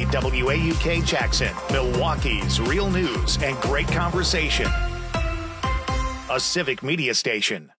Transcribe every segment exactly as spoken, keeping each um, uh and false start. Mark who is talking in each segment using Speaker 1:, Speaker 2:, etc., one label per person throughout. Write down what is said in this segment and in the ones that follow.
Speaker 1: W A U K Jackson, Milwaukee's real news and great conversation. A Civic Media station.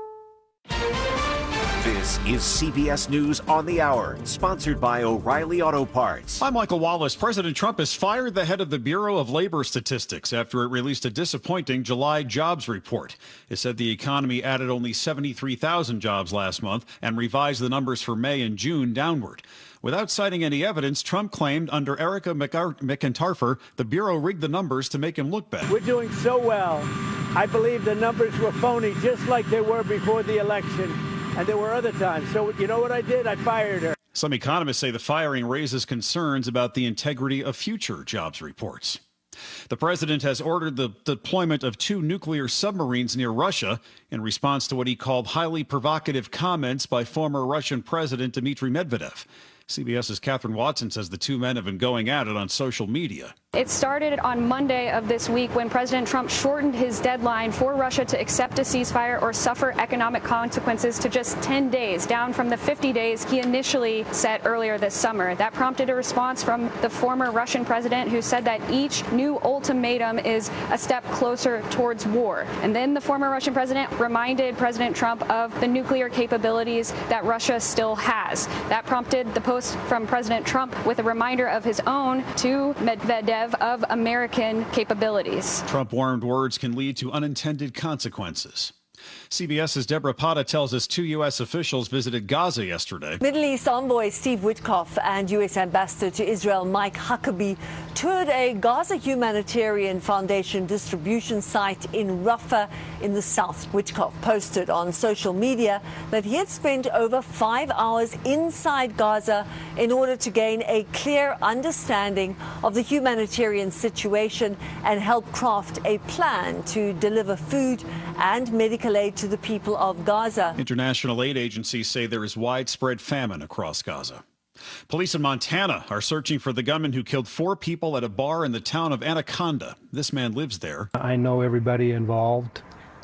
Speaker 2: This is C B S News on the Hour, sponsored by O'Reilly Auto Parts.
Speaker 3: I'm Michael Wallace. President Trump has fired the head of the Bureau of Labor Statistics after it released a disappointing July jobs report. It said the economy added only seventy-three thousand jobs last month and revised the numbers for May and June downward. Without citing any evidence, Trump claimed under Erica McIntyre, the Bureau rigged the numbers to make him look bad.
Speaker 4: We're doing so well. I believe the numbers were phony, just like they were before the election. And there were other times. So you know what I did? I fired her.
Speaker 3: Some economists say the firing raises concerns about the integrity of future jobs reports. The president has ordered the deployment of two nuclear submarines near Russia in response to what he called highly provocative comments by former Russian President Dmitry Medvedev. CBS's Catherine Watson says the two men have been going at it on social media.
Speaker 5: It started on Monday of this week when President Trump shortened his deadline for Russia to accept a ceasefire or suffer economic consequences to just ten days, down from the fifty days he initially set earlier this summer. That prompted a response from the former Russian president, who said that each new ultimatum is a step closer towards war. And then the former Russian president reminded President Trump of the nuclear capabilities that Russia still has. That prompted the post from President Trump with a reminder of his own to Medvedev of American capabilities.
Speaker 3: Trump warned words can lead to unintended consequences. CBS's Deborah Pata tells us two U S officials visited Gaza yesterday.
Speaker 6: Middle East envoy Steve Witkoff and U S Ambassador to Israel Mike Huckabee toured a Gaza Humanitarian Foundation distribution site in Rafah in the south. Witkoff posted on social media that he had spent over five hours inside Gaza in order to gain a clear understanding of the humanitarian situation and help craft a plan to deliver food and medical aid to the people of Gaza.
Speaker 3: International aid agencies say there is widespread famine across Gaza. Police in Montana are searching for the gunman who killed four people at a bar in the town of Anaconda. This man lives there.
Speaker 7: I know everybody involved,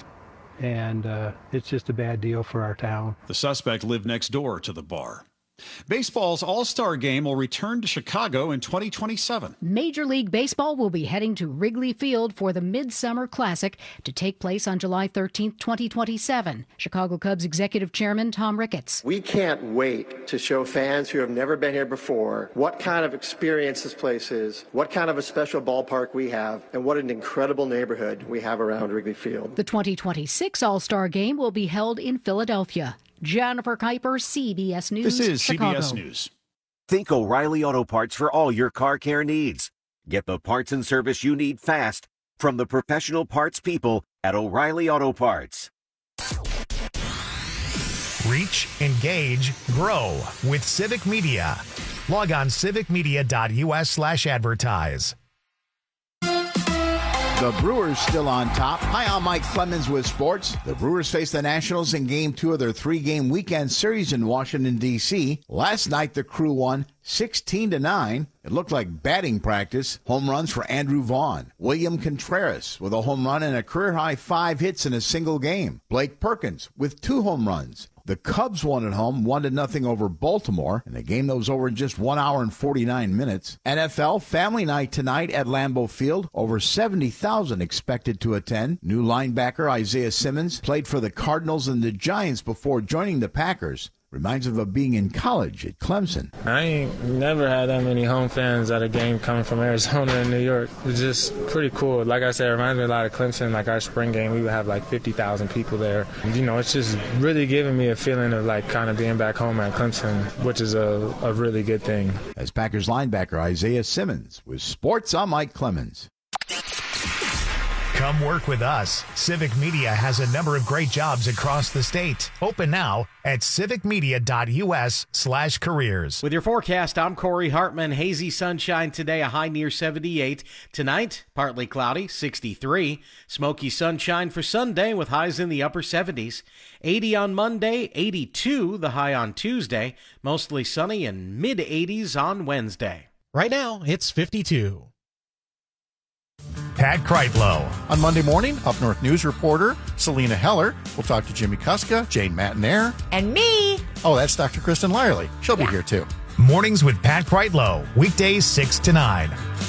Speaker 7: and uh, it's just a bad deal for our town.
Speaker 3: The suspect lived next door to the bar. Baseball's All-Star Game will return to Chicago in twenty twenty-seven.
Speaker 8: Major League Baseball will be heading to Wrigley Field for the Midsummer Classic to take place on July thirteenth, twenty twenty-seven. Chicago Cubs Executive Chairman Tom Ricketts.
Speaker 9: We can't wait to show fans who have never been here before what kind of experience this place is, what kind of a special ballpark we have, and what an incredible neighborhood we have around Wrigley Field.
Speaker 8: The twenty twenty-six All-Star Game will be held in Philadelphia. Jennifer Kuiper, C B S News,
Speaker 3: This is
Speaker 8: Chicago.
Speaker 3: C B S News.
Speaker 2: Think O'Reilly Auto Parts for all your car care needs. Get the parts and service you need fast from the professional parts people at O'Reilly Auto Parts.
Speaker 1: Reach, engage, grow with Civic Media. Log on civicmedia.us slash advertise.
Speaker 10: The Brewers still on top. Hi, I'm Mike Clemens with sports. The Brewers face the Nationals in game two of their three-game weekend series in Washington, D C Last night, the Crew won sixteen to nine. It looked like batting practice. Home runs for Andrew Vaughn. William Contreras with a home run and a career-high five hits in a single game. Blake Perkins with two home runs. The Cubs won at home, one to nothing over Baltimore, in a game that was over in just one hour and forty-nine minutes. N F L Family Night tonight at Lambeau Field. Over seventy thousand expected to attend. New linebacker Isaiah Simmons played for the Cardinals and the Giants before joining the Packers. Reminds him of being in college at Clemson.
Speaker 11: I ain't never had that many home fans at a game coming from Arizona and New York. It's just pretty cool. Like I said, it reminds me a lot of Clemson. Like our spring game, we would have like fifty thousand people there. And, you know, it's just really giving me a feeling of like kind of being back home at Clemson, which is a, a really good thing.
Speaker 10: As Packers linebacker Isaiah Simmons with sports, I'm Mike Clemens.
Speaker 1: Come work with us. Civic Media has a number of great jobs across the state. Open now at civicmedia.us slash careers.
Speaker 12: With your forecast, I'm Corey Hartman. Hazy sunshine today, a high near seventy-eight. Tonight, partly cloudy, sixty-three. Smoky sunshine for Sunday with highs in the upper seventies. eighty on Monday, eighty-two the high on Tuesday. Mostly sunny and mid-eighties on Wednesday.
Speaker 1: Right now, it's fifty-two. Pat Kreitlow.
Speaker 13: On Monday morning, Up North News reporter Selena Heller. We'll talk to Jimmy Kuska, Jane Matanair.
Speaker 14: And me.
Speaker 13: Oh, that's Doctor Kristen Lyerly. She'll
Speaker 14: yeah.
Speaker 13: be here, too.
Speaker 1: Mornings with Pat Kreitlow, weekdays six to nine.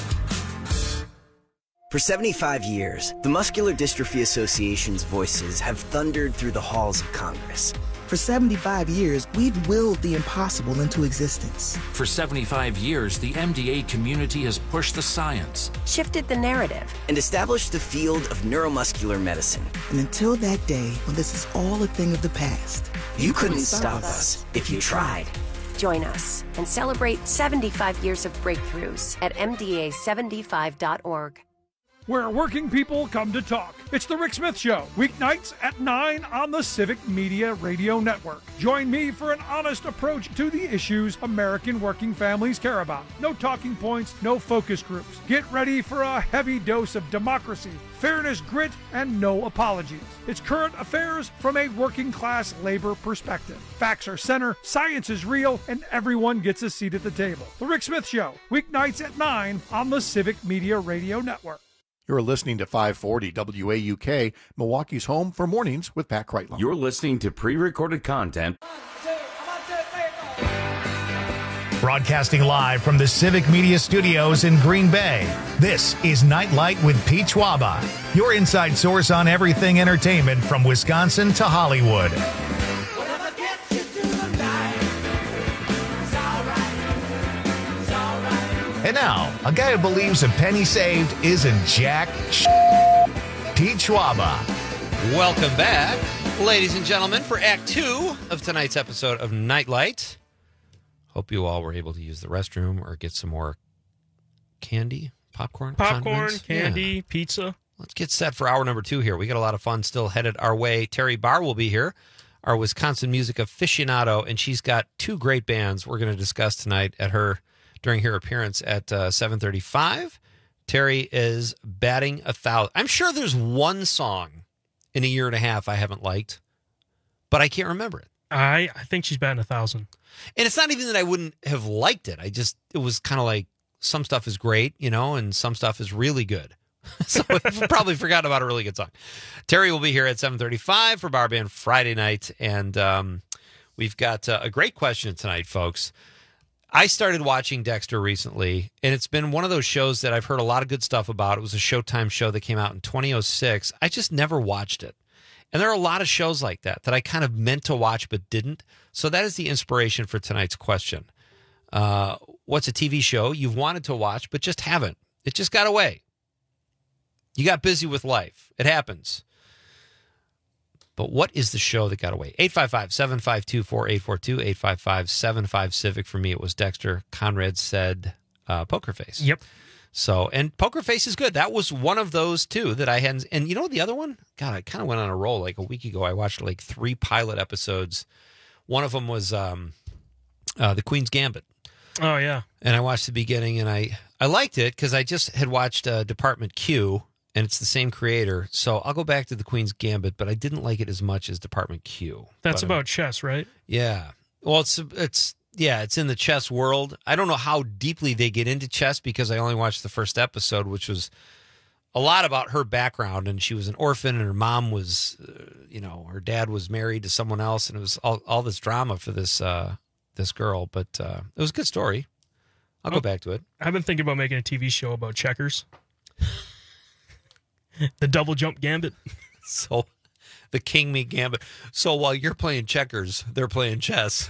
Speaker 14: For seventy-five years, the Muscular Dystrophy Association's voices have thundered through the halls of Congress.
Speaker 15: For seventy-five years, we've willed the impossible into existence.
Speaker 16: For seventy-five years, the M D A community has pushed the science,
Speaker 17: shifted the narrative,
Speaker 14: and established the field of neuromuscular medicine.
Speaker 15: And until that day when this is all a thing of the past,
Speaker 14: you, you couldn't, couldn't stop us if you tried.
Speaker 17: Join us and celebrate seventy-five years of breakthroughs at M D A seventy-five dot org.
Speaker 18: Where working people come to talk. It's the Rick Smith Show, weeknights at nine on the Civic Media Radio Network. Join me for an honest approach to the issues American working families care about. No talking points, no focus groups. Get ready for a heavy dose of democracy, fairness, grit, and no apologies. It's current affairs from a working class labor perspective. Facts are center, science is real, and everyone gets a seat at the table. The Rick Smith Show, weeknights at nine on the Civic Media Radio Network.
Speaker 13: You're listening to five forty W A U K, Milwaukee's home for mornings with Pat Kreitlow.
Speaker 19: You're listening to pre-recorded content.
Speaker 1: Broadcasting live from the Civic Media Studios in Green Bay, this is Nightlight with Pete Schwaba, your inside source on everything entertainment from Wisconsin to Hollywood. And now, a guy who believes a penny saved isn't jack sh- Pete Schwaba.
Speaker 20: Welcome back, ladies and gentlemen, for Act Two of tonight's episode of Nightlight. Hope you all were able to use the restroom or get some more candy, popcorn,
Speaker 21: popcorn,
Speaker 20: condiments.
Speaker 21: candy,
Speaker 20: yeah.
Speaker 21: pizza.
Speaker 20: Let's get set for hour number two here. We got a lot of fun still headed our way. Terry Barr will be here, our Wisconsin music aficionado, and she's got two great bands we're going to discuss tonight at her during her appearance at uh, seven thirty-five. Terry is batting a thousand. I'm sure there's one song in a year and a half I haven't liked, but I can't remember it.
Speaker 21: I, I think she's batting a thousand.
Speaker 20: And it's not even that I wouldn't have liked it. I just, it was kind of like some stuff is great, you know, and some stuff is really good. So I've probably forgotten about a really good song. Terry will be here at seven thirty-five for Bar Band Friday night. And um, we've got uh, a great question tonight, folks. I started watching Dexter recently, and it's been one of those shows that I've heard a lot of good stuff about. It was a Showtime show that came out in two thousand six. I just never watched it. And there are a lot of shows like that that I kind of meant to watch but didn't. So that is the inspiration for tonight's question. Uh, what's a T V show you've wanted to watch but just haven't? It just got away. You got busy with life. It happens. But what is the show that got away? eight five five, seven five two, four eight four two, eight five five, seven five Civic. For me, it was Dexter. Conrad said uh, Poker Face.
Speaker 21: Yep.
Speaker 20: So, and Poker Face is good. That was one of those, too, that I hadn't. And you know the other one? God, I kind of went on a roll. Like a week ago, I watched like three pilot episodes. One of them was um, uh, The Queen's Gambit.
Speaker 21: Oh, yeah.
Speaker 20: And I watched the beginning, and I, I liked it because I just had watched uh, Department Q, and it's the same creator. So I'll go back to The Queen's Gambit, but I didn't like it as much as Department Q.
Speaker 21: That's
Speaker 20: but,
Speaker 21: about
Speaker 20: um,
Speaker 21: chess, right?
Speaker 20: Yeah. Well, it's it's yeah, it's in the chess world. I don't know how deeply they get into chess because I only watched the first episode, which was a lot about her background. And she was an orphan, and her mom was, uh, you know, her dad was married to someone else, and it was all, all this drama for this uh, this girl. But uh, it was a good story. I'll oh, go back to it.
Speaker 21: I've been thinking about making a T V show about checkers. The double jump gambit.
Speaker 20: So, the king me gambit. So while you're playing checkers, they're playing chess.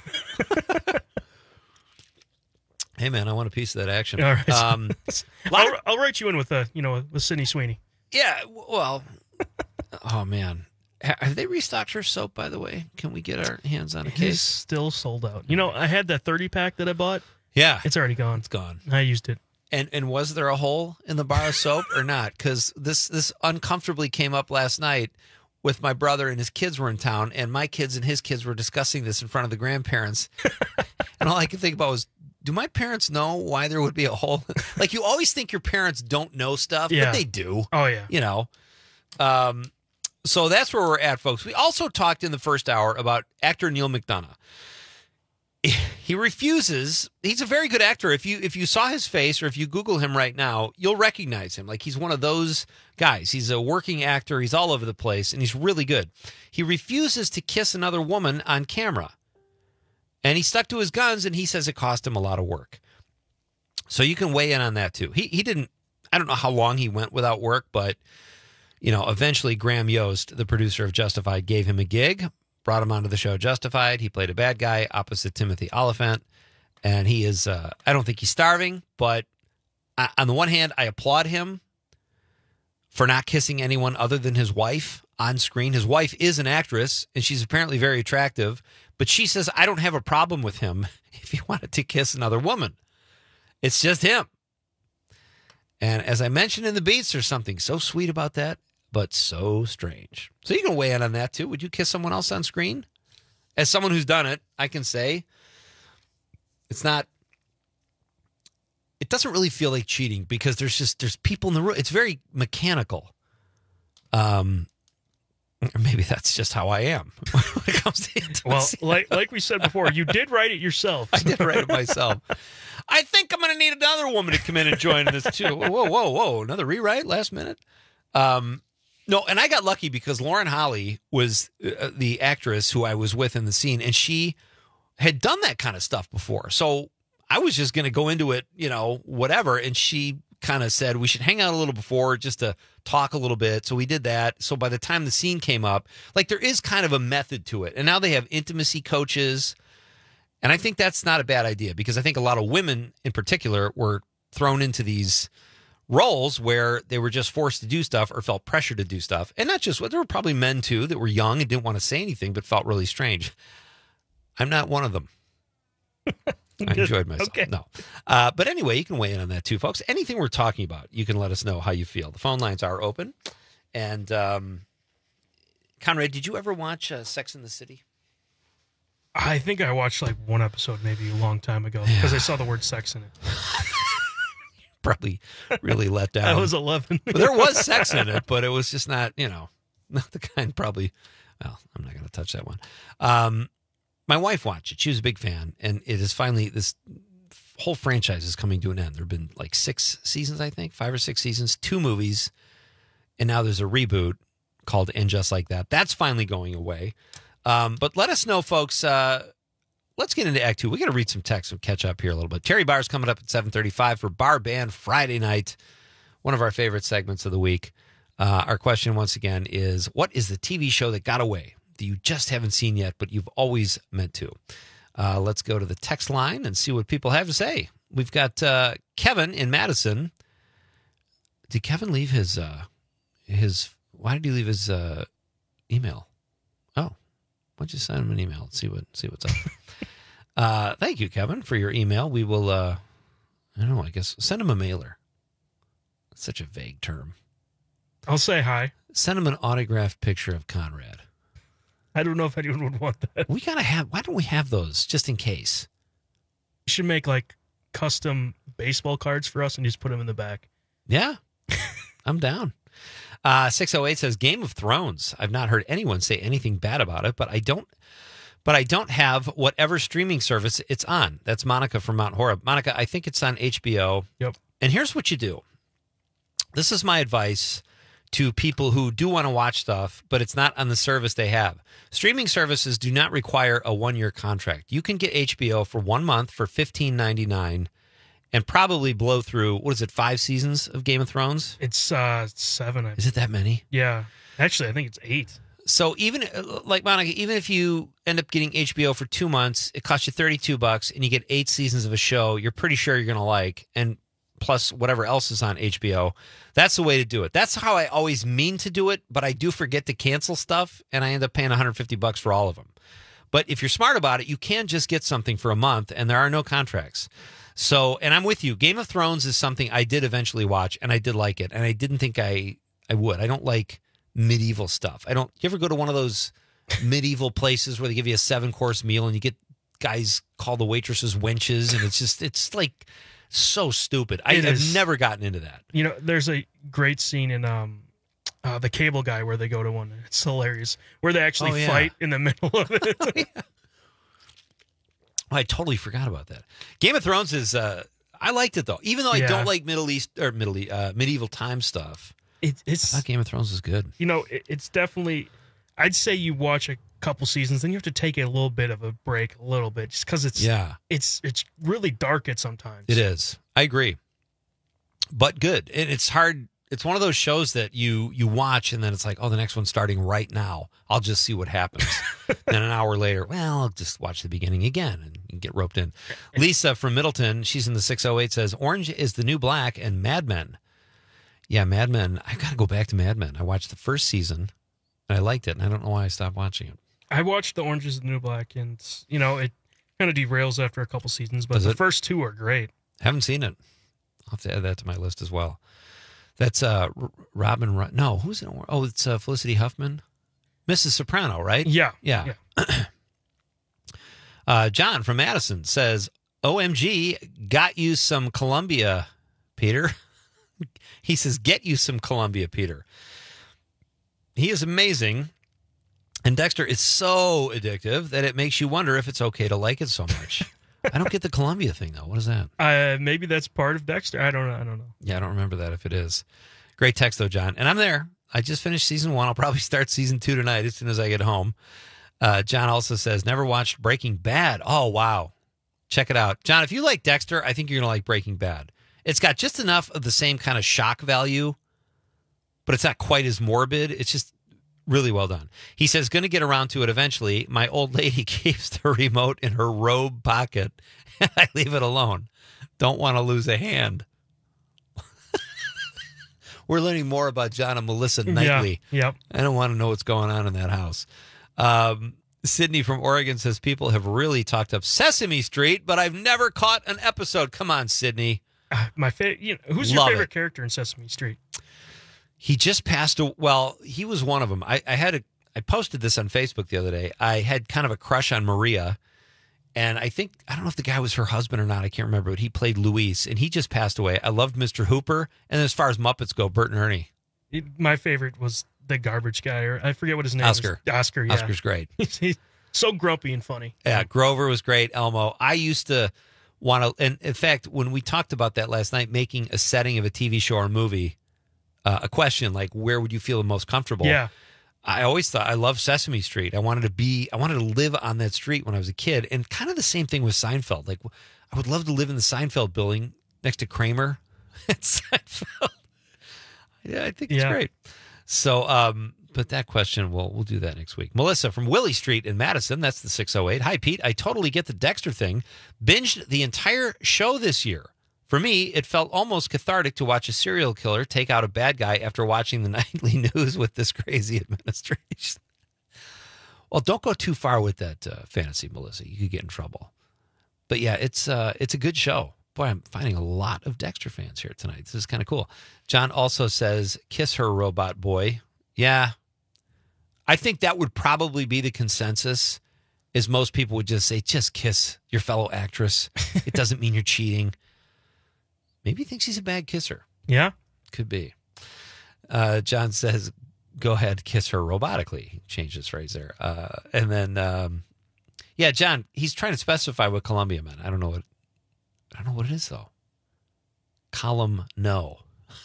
Speaker 20: Hey man, I want a piece of that action.
Speaker 21: All right.
Speaker 20: Um,
Speaker 21: I'll, of, I'll write you in with uh, you know, with Sydney Sweeney.
Speaker 20: Yeah. Well. Oh man, have they restocked her soap? By the way, can we get our hands on a
Speaker 21: it
Speaker 20: case?
Speaker 21: It's still sold out. You know, I had that thirty pack that I bought.
Speaker 20: Yeah,
Speaker 21: it's already gone.
Speaker 20: It's gone.
Speaker 21: I used it.
Speaker 20: And and was there a hole in the bar of soap or not? Because this this uncomfortably came up last night with my brother, and his kids were in town, and my kids and his kids were discussing this in front of the grandparents. And all I could think about was, do my parents know why there would be a hole? Like, you always think your parents don't know stuff,
Speaker 21: yeah.
Speaker 20: but they do.
Speaker 21: Oh, yeah.
Speaker 20: You know. Um, so that's where we're at, folks. We also talked in the first hour about actor Neal McDonough. He refuses. He's a very good actor. If you if you saw his face, or if you Google him right now, you'll recognize him. Like, he's one of those guys. He's a working actor. He's all over the place, and he's really good. He refuses to kiss another woman on camera. And he stuck to his guns, and he says it cost him a lot of work. So you can weigh in on that, too. He he didn't, I don't know how long he went without work, but, you know, eventually Graham Yost, the producer of Justified, gave him a gig, brought him onto the show Justified. He played a bad guy opposite Timothy Oliphant. And he is, uh, I don't think he's starving, but I, on the one hand, I applaud him for not kissing anyone other than his wife on screen. His wife is an actress, and she's apparently very attractive, but she says, I don't have a problem with him if he wanted to kiss another woman. It's just him. And as I mentioned in the Beats, there's something so sweet about that, but so strange. So you can weigh in on that, too. Would you kiss someone else on screen? As someone who's done it, I can say it's not, it doesn't really feel like cheating because there's just, there's people in the room. It's very mechanical. Um, or maybe that's just how I am when it comes to intimacy.
Speaker 21: Well, like like we said before, you did write it yourself.
Speaker 20: I did write it myself. I think I'm going to need another woman to come in and join this too. Whoa, whoa, whoa! Another rewrite last minute. Um, no, and I got lucky because Lauren Holly was uh, the actress who I was with in the scene, and she had done that kind of stuff before. So I was just going to go into it, you know, whatever. And she kind of said we should hang out a little before just to talk a little bit. So we did that. So by the time the scene came up, like there is kind of a method to it. And now they have intimacy coaches. And I think that's not a bad idea because I think a lot of women in particular were thrown into these roles where they were just forced to do stuff or felt pressure to do stuff. And not just, well, there were probably men too that were young and didn't want to say anything but felt really strange. I'm not one of them. I enjoyed myself. Okay. No. Uh, but anyway, you can weigh in on that too, folks. Anything we're talking about, you can let us know how you feel. The phone lines are open. And um, Conrad, did you ever watch uh, Sex and the City?
Speaker 21: I think I watched like one episode maybe a long time ago because yeah. I saw the word sex in it.
Speaker 20: Probably really let down.
Speaker 21: I was eleven.
Speaker 20: But there was sex in it, but it was just not, you know, not the kind probably, well, I'm not going to touch that one. Um, My wife watched it. She was a big fan. And it is finally, this whole franchise is coming to an end. There have been like six seasons, I think, five or six seasons, two movies. And now there's a reboot called And Just Like That. That's finally going away. Um, but let us know, folks. Uh, let's get into Act Two. We got to read some text and catch up here a little bit. Terry Barr's coming up at seven thirty-five for Bar Band Friday night, one of our favorite segments of the week. Uh, our question, once again, is what is the T V show that got away that you just haven't seen yet, but you've always meant to? Uh, let's go to the text line and see what people have to say. We've got uh, Kevin in Madison. Did Kevin leave his, uh, his, why did he leave his uh, email? Oh, why don't you send him an email and see what, see what's up. uh, thank you, Kevin, for your email. We will, uh, I don't know, I guess, send him a mailer. That's such a vague term.
Speaker 21: I'll say hi.
Speaker 20: Send him an autographed picture of Conrad.
Speaker 21: I don't know if anyone would want that.
Speaker 20: We gotta have. Why don't we have those just in case?
Speaker 21: You should make like custom baseball cards for us and just put them in the back.
Speaker 20: Yeah, I'm down. Uh, six oh eight says Game of Thrones. I've not heard anyone say anything bad about it, but I don't. But I don't have whatever streaming service it's on. That's Monica from Mount Horeb. Monica, I think it's on H B O.
Speaker 21: Yep.
Speaker 20: And here's what you do. This is my advice to people who do want to watch stuff, but it's not on the service they have. Streaming services do not require a one-year contract. You can get H B O for one month for fifteen ninety-nine and probably blow through, what is it, five seasons of Game of Thrones?
Speaker 21: It's uh, seven. I
Speaker 20: is it that many?
Speaker 21: Yeah. Actually, I think it's eight.
Speaker 20: So even, like Monica, even if you end up getting H B O for two months, it costs you thirty-two bucks and you get eight seasons of a show you're pretty sure you're going to like, and plus whatever else is on H B O. That's the way to do it. That's how I always mean to do it, but I do forget to cancel stuff, and I end up paying one hundred fifty bucks for all of them. But if you're smart about it, you can just get something for a month, and there are no contracts. So, and I'm with you. Game of Thrones is something I did eventually watch, and I did like it, and I didn't think I, I would. I don't like medieval stuff. I don't. You ever go to one of those medieval places where they give you a seven-course meal, and you get guys call the waitresses wenches, and it's just, it's like so stupid. I, I've never gotten into that.
Speaker 21: You know, there's a great scene in um, uh, The Cable Guy where they go to one. It's hilarious. Where they actually
Speaker 20: oh, yeah.
Speaker 21: fight in the middle of it.
Speaker 20: oh, yeah. I totally forgot about that. Game of Thrones is, uh, I liked it though. Even though I yeah. don't like Middle East or Middle East, uh, medieval time stuff.
Speaker 21: It, it's
Speaker 20: I thought Game of Thrones is good.
Speaker 21: You know, it, it's definitely, I'd say you watch a couple seasons, then you have to take a little bit of a break, a little bit, just because it's
Speaker 20: yeah,
Speaker 21: it's it's really dark at sometimes.
Speaker 20: It is. I agree, but good. And it's hard. It's one of those shows that you you watch and then it's like, oh, the next one's starting right now. I'll just see what happens. Then an hour later, well, I'll just watch the beginning again and you get roped in. Lisa from Middleton, she's in the six oh eight, says Orange is the New Black and Mad Men. Yeah, Mad Men. I've got to go back to Mad Men. I watched the first season and I liked it, and I don't know why I stopped watching it.
Speaker 21: I watched the Orange is the New Black, and you know it kind of derails after a couple seasons, but
Speaker 20: Does
Speaker 21: the
Speaker 20: it?
Speaker 21: first two are great.
Speaker 20: Haven't seen it. I'll have to add that to my list as well. That's uh, R- Robin. Ru- no, who's it? Oh, it's uh, Felicity Huffman, Missus Soprano, right?
Speaker 21: Yeah,
Speaker 20: yeah.
Speaker 21: yeah.
Speaker 20: uh, John from Madison says, "O M G, got you some Columbia, Peter." He says, "Get you some Columbia, Peter." He is amazing. And Dexter is so addictive that it makes you wonder if it's okay to like it so much. I don't get the Columbia thing, though. What is that?
Speaker 21: Uh, maybe that's part of Dexter. I don't know. I don't know.
Speaker 20: Yeah, I don't remember that if it is. Great text, though, John. And I'm there. I just finished season one. I'll probably start season two tonight as soon as I get home. Uh, John also says, never watched Breaking Bad. Oh, wow. Check it out. John, if you like Dexter, I think you're going to like Breaking Bad. It's got just enough of the same kind of shock value, but it's not quite as morbid. It's just really well done. He says, going to get around to it eventually. My old lady keeps the remote in her robe pocket, and I leave it alone. Don't want to lose a hand. We're learning more about John and Melissa nightly.
Speaker 21: Yeah, yep.
Speaker 20: I don't want to know what's going on in that house. Um, Sydney from Oregon says, people have really talked up Sesame Street, but I've never caught an episode. Come on, Sydney.
Speaker 21: Uh, my fa- you know, who's your
Speaker 20: Love
Speaker 21: favorite
Speaker 20: it.
Speaker 21: character in Sesame Street?
Speaker 20: He just passed. A, well, he was one of them. I, I had a. I posted this on Facebook the other day. I had kind of a crush on Maria, and I think I don't know if the guy was her husband or not. I can't remember, but he played Luis, and he just passed away. I loved Mister Hooper, and as far as Muppets go, Bert and Ernie.
Speaker 21: It- my favorite was the garbage guy, or I forget what his name
Speaker 20: Oscar.
Speaker 21: is. Oscar. Yeah.
Speaker 20: Oscar's great.
Speaker 21: He's, he's so grumpy and funny.
Speaker 20: Yeah, Grover was great. Elmo. I used to want to, and in fact, when we talked about that last night, making a setting of a T V show or movie, uh, a question like, where would you feel the most comfortable?
Speaker 21: Yeah.
Speaker 20: I always thought I loved Sesame Street. I wanted to be, I wanted to live on that street when I was a kid, and kind of the same thing with Seinfeld. Like, I would love to live in the Seinfeld building next to Kramer at Seinfeld. Yeah, I think it's
Speaker 21: Yeah.
Speaker 20: great. So, um, but that question, we'll we'll do that next week. Melissa from Willie Street in Madison, that's the six oh eight. Hi, Pete. I totally get the Dexter thing. Binged the entire show this year. For me, it felt almost cathartic to watch a serial killer take out a bad guy after watching the nightly news with this crazy administration. Well, don't go too far with that uh, fantasy, Melissa. You could get in trouble. But yeah, it's uh, it's a good show. Boy, I'm finding a lot of Dexter fans here tonight. This is kind of cool. John also says, kiss her, robot boy. Yeah. I think that would probably be the consensus, is most people would just say, just kiss your fellow actress. It doesn't mean you're cheating. Maybe he thinks he's a bad kisser.
Speaker 21: Yeah.
Speaker 20: Could be. Uh, John says, go ahead, kiss her robotically. He changed his phrase there. Uh, and then, um, yeah, John, he's trying to specify what Columbia meant. I don't know what, I don't know what it is, though. Column no.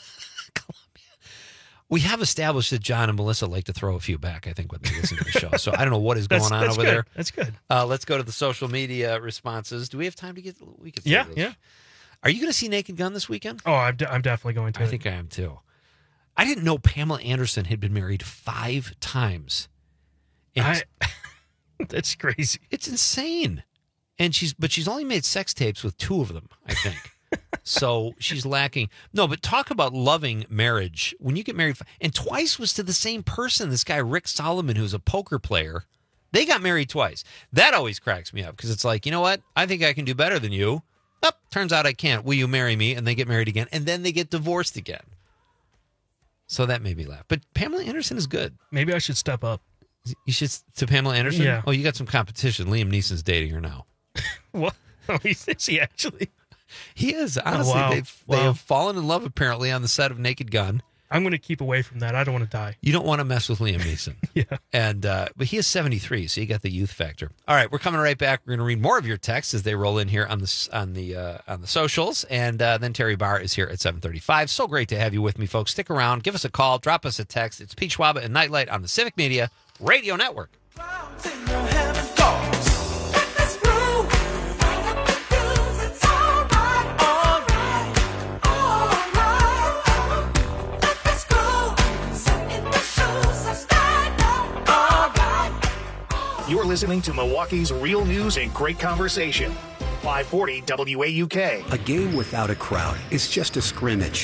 Speaker 20: We have established that John and Melissa like to throw a few back, I think, when they listen to the show. So I don't know what is going
Speaker 21: That's-
Speaker 20: on
Speaker 21: that's
Speaker 20: over
Speaker 21: good.
Speaker 20: there.
Speaker 21: That's good.
Speaker 20: Uh, let's go to the social media responses. Do we have time to get? We can.
Speaker 21: Yeah, yeah.
Speaker 20: Are you going to see Naked Gun this weekend?
Speaker 21: Oh, I'm, de- I'm definitely going to.
Speaker 20: I think I am too. I didn't know Pamela Anderson had been married five times. And
Speaker 21: I, that's crazy.
Speaker 20: It's insane. And she's, but she's only made sex tapes with two of them, I think. So she's lacking. No, but talk about loving marriage. When you get married, and twice was to the same person. This guy, Rick Solomon, who's a poker player. They got married twice. That always cracks me up because it's like, you know what? I think I can do better than you. Oh, turns out I can't. Will you marry me? And they get married again. And then they get divorced again. So that made me laugh. But Pamela Anderson is good.
Speaker 21: Maybe I should step up.
Speaker 20: You should, to Pamela Anderson?
Speaker 21: Yeah.
Speaker 20: Oh, you got some competition. Liam Neeson's dating her now.
Speaker 21: What? Oh, is he actually?
Speaker 20: He is. Honestly,
Speaker 21: Oh, wow.
Speaker 20: they've, they
Speaker 21: Wow.
Speaker 20: have fallen in love apparently on the set of Naked Gun.
Speaker 21: I'm going to keep away from that. I don't want to die.
Speaker 20: You don't want to mess with Liam Neeson.
Speaker 21: Yeah.
Speaker 20: And uh, but he is seventy-three, so you got the youth factor. All right, we're coming right back. We're going to read more of your texts as they roll in here on the on the uh, on the socials, and uh, then Terry Barr is here at seven thirty-five. So great to have you with me, folks. Stick around, give us a call, drop us a text. It's Pete Schwaba and Nightlight on the Civic Media Radio Network.
Speaker 4: Round
Speaker 1: You're listening to Milwaukee's real news and great conversation. five forty W A U K.
Speaker 4: A game without a crowd is just a scrimmage.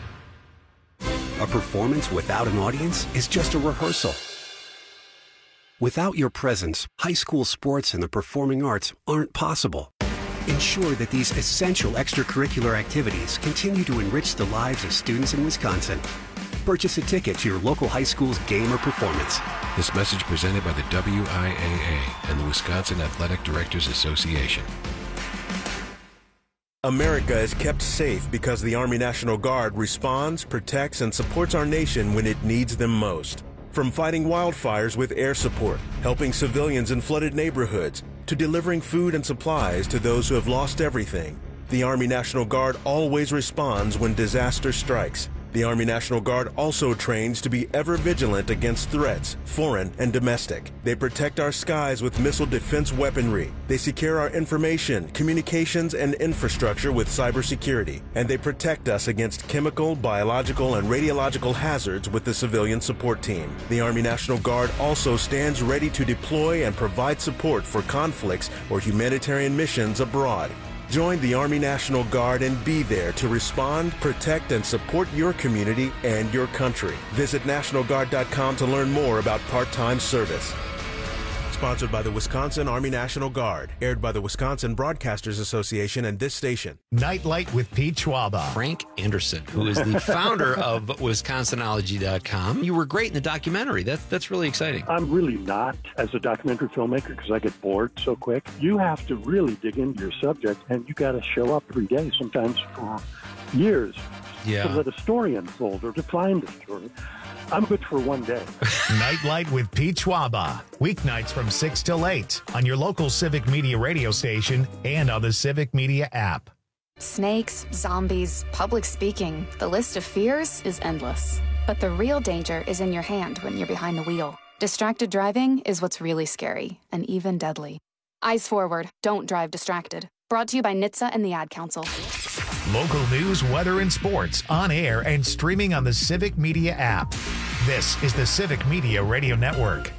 Speaker 4: A performance without an audience is just a rehearsal. Without your presence, high school sports and the performing arts aren't possible. Ensure that these essential extracurricular activities continue to enrich the lives of students in Wisconsin. Purchase a ticket to your local high school's game or performance.
Speaker 22: This message presented by the W I A A and the Wisconsin Athletic Directors Association.
Speaker 23: America is kept safe because the Army National Guard responds, protects, and supports our nation when it needs them most. From fighting wildfires with air support, helping civilians in flooded neighborhoods, to delivering food and supplies to those who have lost everything, the Army National Guard always responds when disaster strikes. The Army National Guard also trains to be ever vigilant against threats, foreign and domestic. They protect our skies with missile defense weaponry. They secure our information, communications, and infrastructure with cybersecurity. And they protect us against chemical, biological, and radiological hazards with the civilian support team. The Army National Guard also stands ready to deploy and provide support for conflicts or humanitarian missions abroad. Join the Army National Guard and be there to respond, protect, and support your community and your country. Visit National Guard dot com to learn more about part-time service. Sponsored by the Wisconsin Army National Guard. Aired by the Wisconsin Broadcasters Association and this station.
Speaker 1: Nightlight with Pete Schwaba.
Speaker 20: Frank Anderson, who is the founder of Wisconsin ology dot com. You were great in the documentary. That's, that's really exciting.
Speaker 24: I'm really not as a documentary filmmaker because I get bored so quick. You have to really dig into your subject, and you got to show up every day, sometimes for years,
Speaker 20: yeah.
Speaker 24: to let a story unfold or to find a story. I'm good for one day.
Speaker 1: Nightlight with Pete Schwaba. Weeknights from six till eight on your local Civic Media radio station and on the Civic Media app.
Speaker 25: Snakes, zombies, public speaking. The list of fears is endless. But the real danger is in your hand when you're behind the wheel. Distracted driving is what's really scary and even deadly. Eyes forward. Don't drive distracted. Brought to you by N H T S A and the Ad Council.
Speaker 1: Local news, weather, and sports on air and streaming on the Civic Media app. This is the Civic Media Radio Network.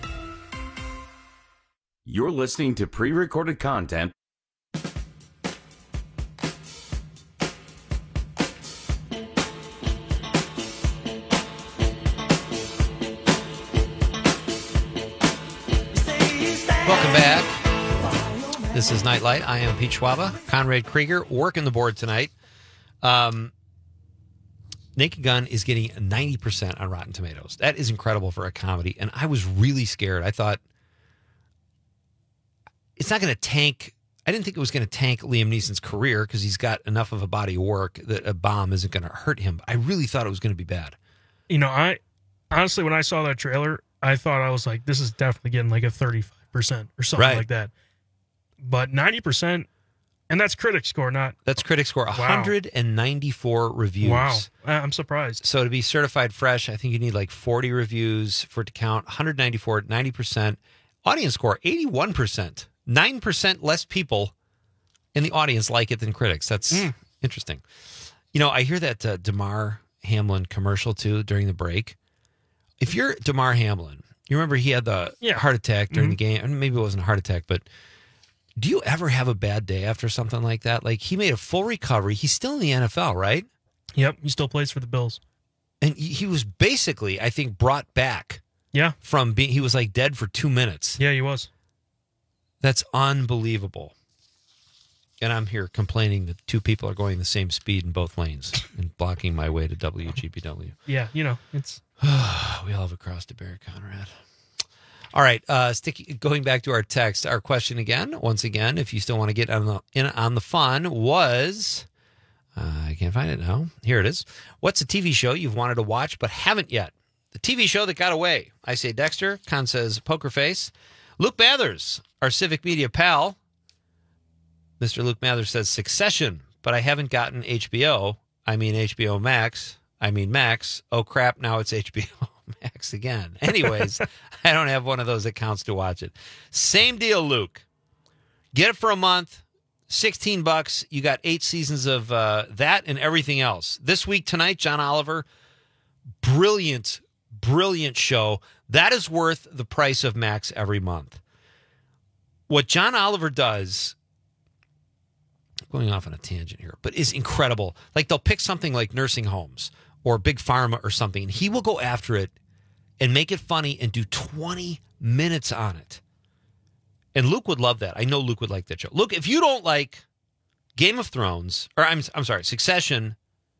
Speaker 19: You're listening to pre-recorded content.
Speaker 20: Welcome back. This is Nightlight. I am Pete Schwaba. Conrad Krieger working the board tonight. Um, Naked Gun is getting ninety percent on Rotten Tomatoes. That is incredible for a comedy. And I was really scared. I thought it's not going to tank. I didn't think it was going to tank Liam Neeson's career because he's got enough of a body of work that a bomb isn't going to hurt him. But I really thought it was going to be bad.
Speaker 21: You know, I honestly, when I saw that trailer, I thought I was like, this is definitely getting like a thirty-five percent or something
Speaker 20: Right.
Speaker 21: like that. But ninety percent, and that's critic score, not...
Speaker 20: That's critic score.
Speaker 21: Wow.
Speaker 20: one hundred ninety-four reviews.
Speaker 21: Wow. I'm surprised.
Speaker 20: So to be certified fresh, I think you need like forty reviews for it to count. one hundred ninety-four, ninety percent. Audience score, eighty-one percent. nine percent less people in the audience like it than critics. That's mm. interesting. You know, I hear that uh, Damar Hamlin commercial too during the break. If you're Damar Hamlin, you remember he had the
Speaker 21: yeah.
Speaker 20: heart attack during
Speaker 21: mm-hmm.
Speaker 20: the game. And maybe it wasn't a heart attack, but do you ever have a bad day after something like that? Like, he made a full recovery. He's still in the N F L, right?
Speaker 21: Yep, he still plays for the Bills.
Speaker 20: And he was basically, I think, brought back.
Speaker 21: Yeah.
Speaker 20: From being, he was like dead for two minutes.
Speaker 21: Yeah, he was.
Speaker 20: That's unbelievable. And I'm here complaining that two people are going the same speed in both lanes and blocking my way to W G B W.
Speaker 21: Yeah, you know, it's...
Speaker 20: we all have a cross to bear, Conrad. All right, uh, stick, going back to our text, our question again, once again, if you still want to get on the in on the fun, was, uh, I can't find it now. Here it is. What's a T V show you've wanted to watch but haven't yet? The T V show that got away. I say Dexter. Con says Poker Face. Luke Mathers, our Civic Media pal. Mister Luke Mathers says Succession, but I haven't gotten H B O. I mean H B O Max. I mean Max. Oh, crap, now it's H B O Max again. Anyways, I don't have one of those accounts to watch it. Same deal, Luke. Get it for a month, sixteen bucks. You got eight seasons of uh, that and everything else. This week, tonight, John Oliver, brilliant, brilliant show. That is worth the price of Max every month. What John Oliver does, going off on a tangent here, but is incredible. Like they'll pick something like nursing homes or Big Pharma or something, and he will go after it and make it funny and do twenty minutes on it. And Luke would love that. I know Luke would like that show. Luke, if you don't like Game of Thrones, or I'm I'm sorry, Succession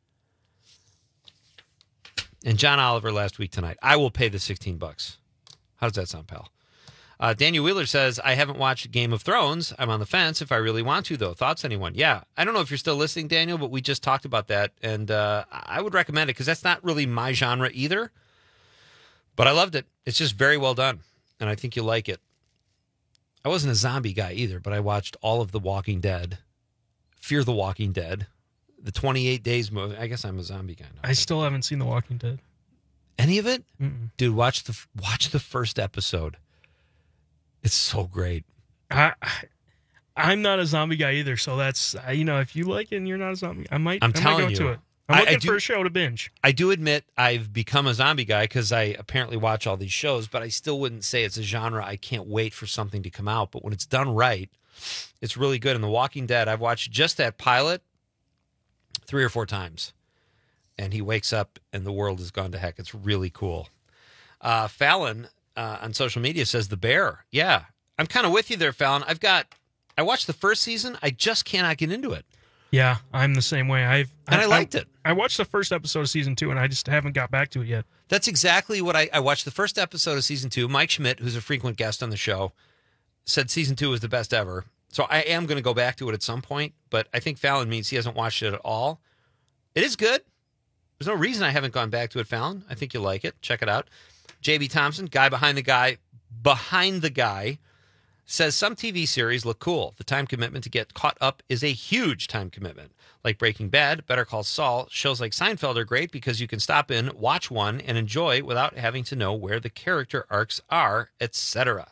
Speaker 20: and John Oliver last week tonight, I will pay the sixteen bucks. How does that sound, pal? Uh, Daniel Wheeler says, I haven't watched Game of Thrones. I'm on the fence if I really want to, though. Thoughts, anyone? Yeah. I don't know if you're still listening, Daniel, but we just talked about that, and uh, I would recommend it because that's not really my genre either. But I loved it. It's just very well done, and I think you'll like it. I wasn't a zombie guy either, but I watched all of The Walking Dead, Fear the Walking Dead, the twenty-eight days movie. I guess I'm a zombie guy now.
Speaker 21: I still haven't seen The Walking Dead.
Speaker 20: Any of it?
Speaker 21: Mm-mm.
Speaker 20: Dude, watch the watch the first episode. It's so great.
Speaker 21: I, I I'm not a zombie guy either, so that's you know if you like it and you're not a zombie, I might.
Speaker 20: I'm
Speaker 21: I
Speaker 20: telling
Speaker 21: might go
Speaker 20: you,
Speaker 21: to it. I'm
Speaker 20: I,
Speaker 21: looking
Speaker 20: I do,
Speaker 21: for a show to binge.
Speaker 20: I do admit I've become a zombie guy because I apparently watch all these shows, but I still wouldn't say it's a genre I can't wait for something to come out. But when it's done right, it's really good. And The Walking Dead, I've watched just that pilot three or four times. And he wakes up and the world has gone to heck. It's really cool. Uh, Fallon uh, on social media says The Bear. Yeah, I'm kind of with you there, Fallon. I've got, I watched the first season. I just cannot get into it.
Speaker 21: Yeah, I'm the same way. I've
Speaker 20: and I, I liked
Speaker 21: I,
Speaker 20: it.
Speaker 21: I watched the first episode of season two, and I just haven't got back to it yet.
Speaker 20: That's exactly what I, I watched the first episode of season two. Mike Schmidt, who's a frequent guest on the show, said season two was the best ever. So I am going to go back to it at some point, but I think Fallon means he hasn't watched it at all. It is good. There's no reason I haven't gone back to it, Fallon. I think you'll like it. Check it out. J B Thompson, guy behind the guy, behind the guy, says some T V series look cool. The time commitment to get caught up is a huge time commitment. Like Breaking Bad, Better Call Saul, shows like Seinfeld are great because you can stop in, watch one, and enjoy without having to know where the character arcs are, et cetera.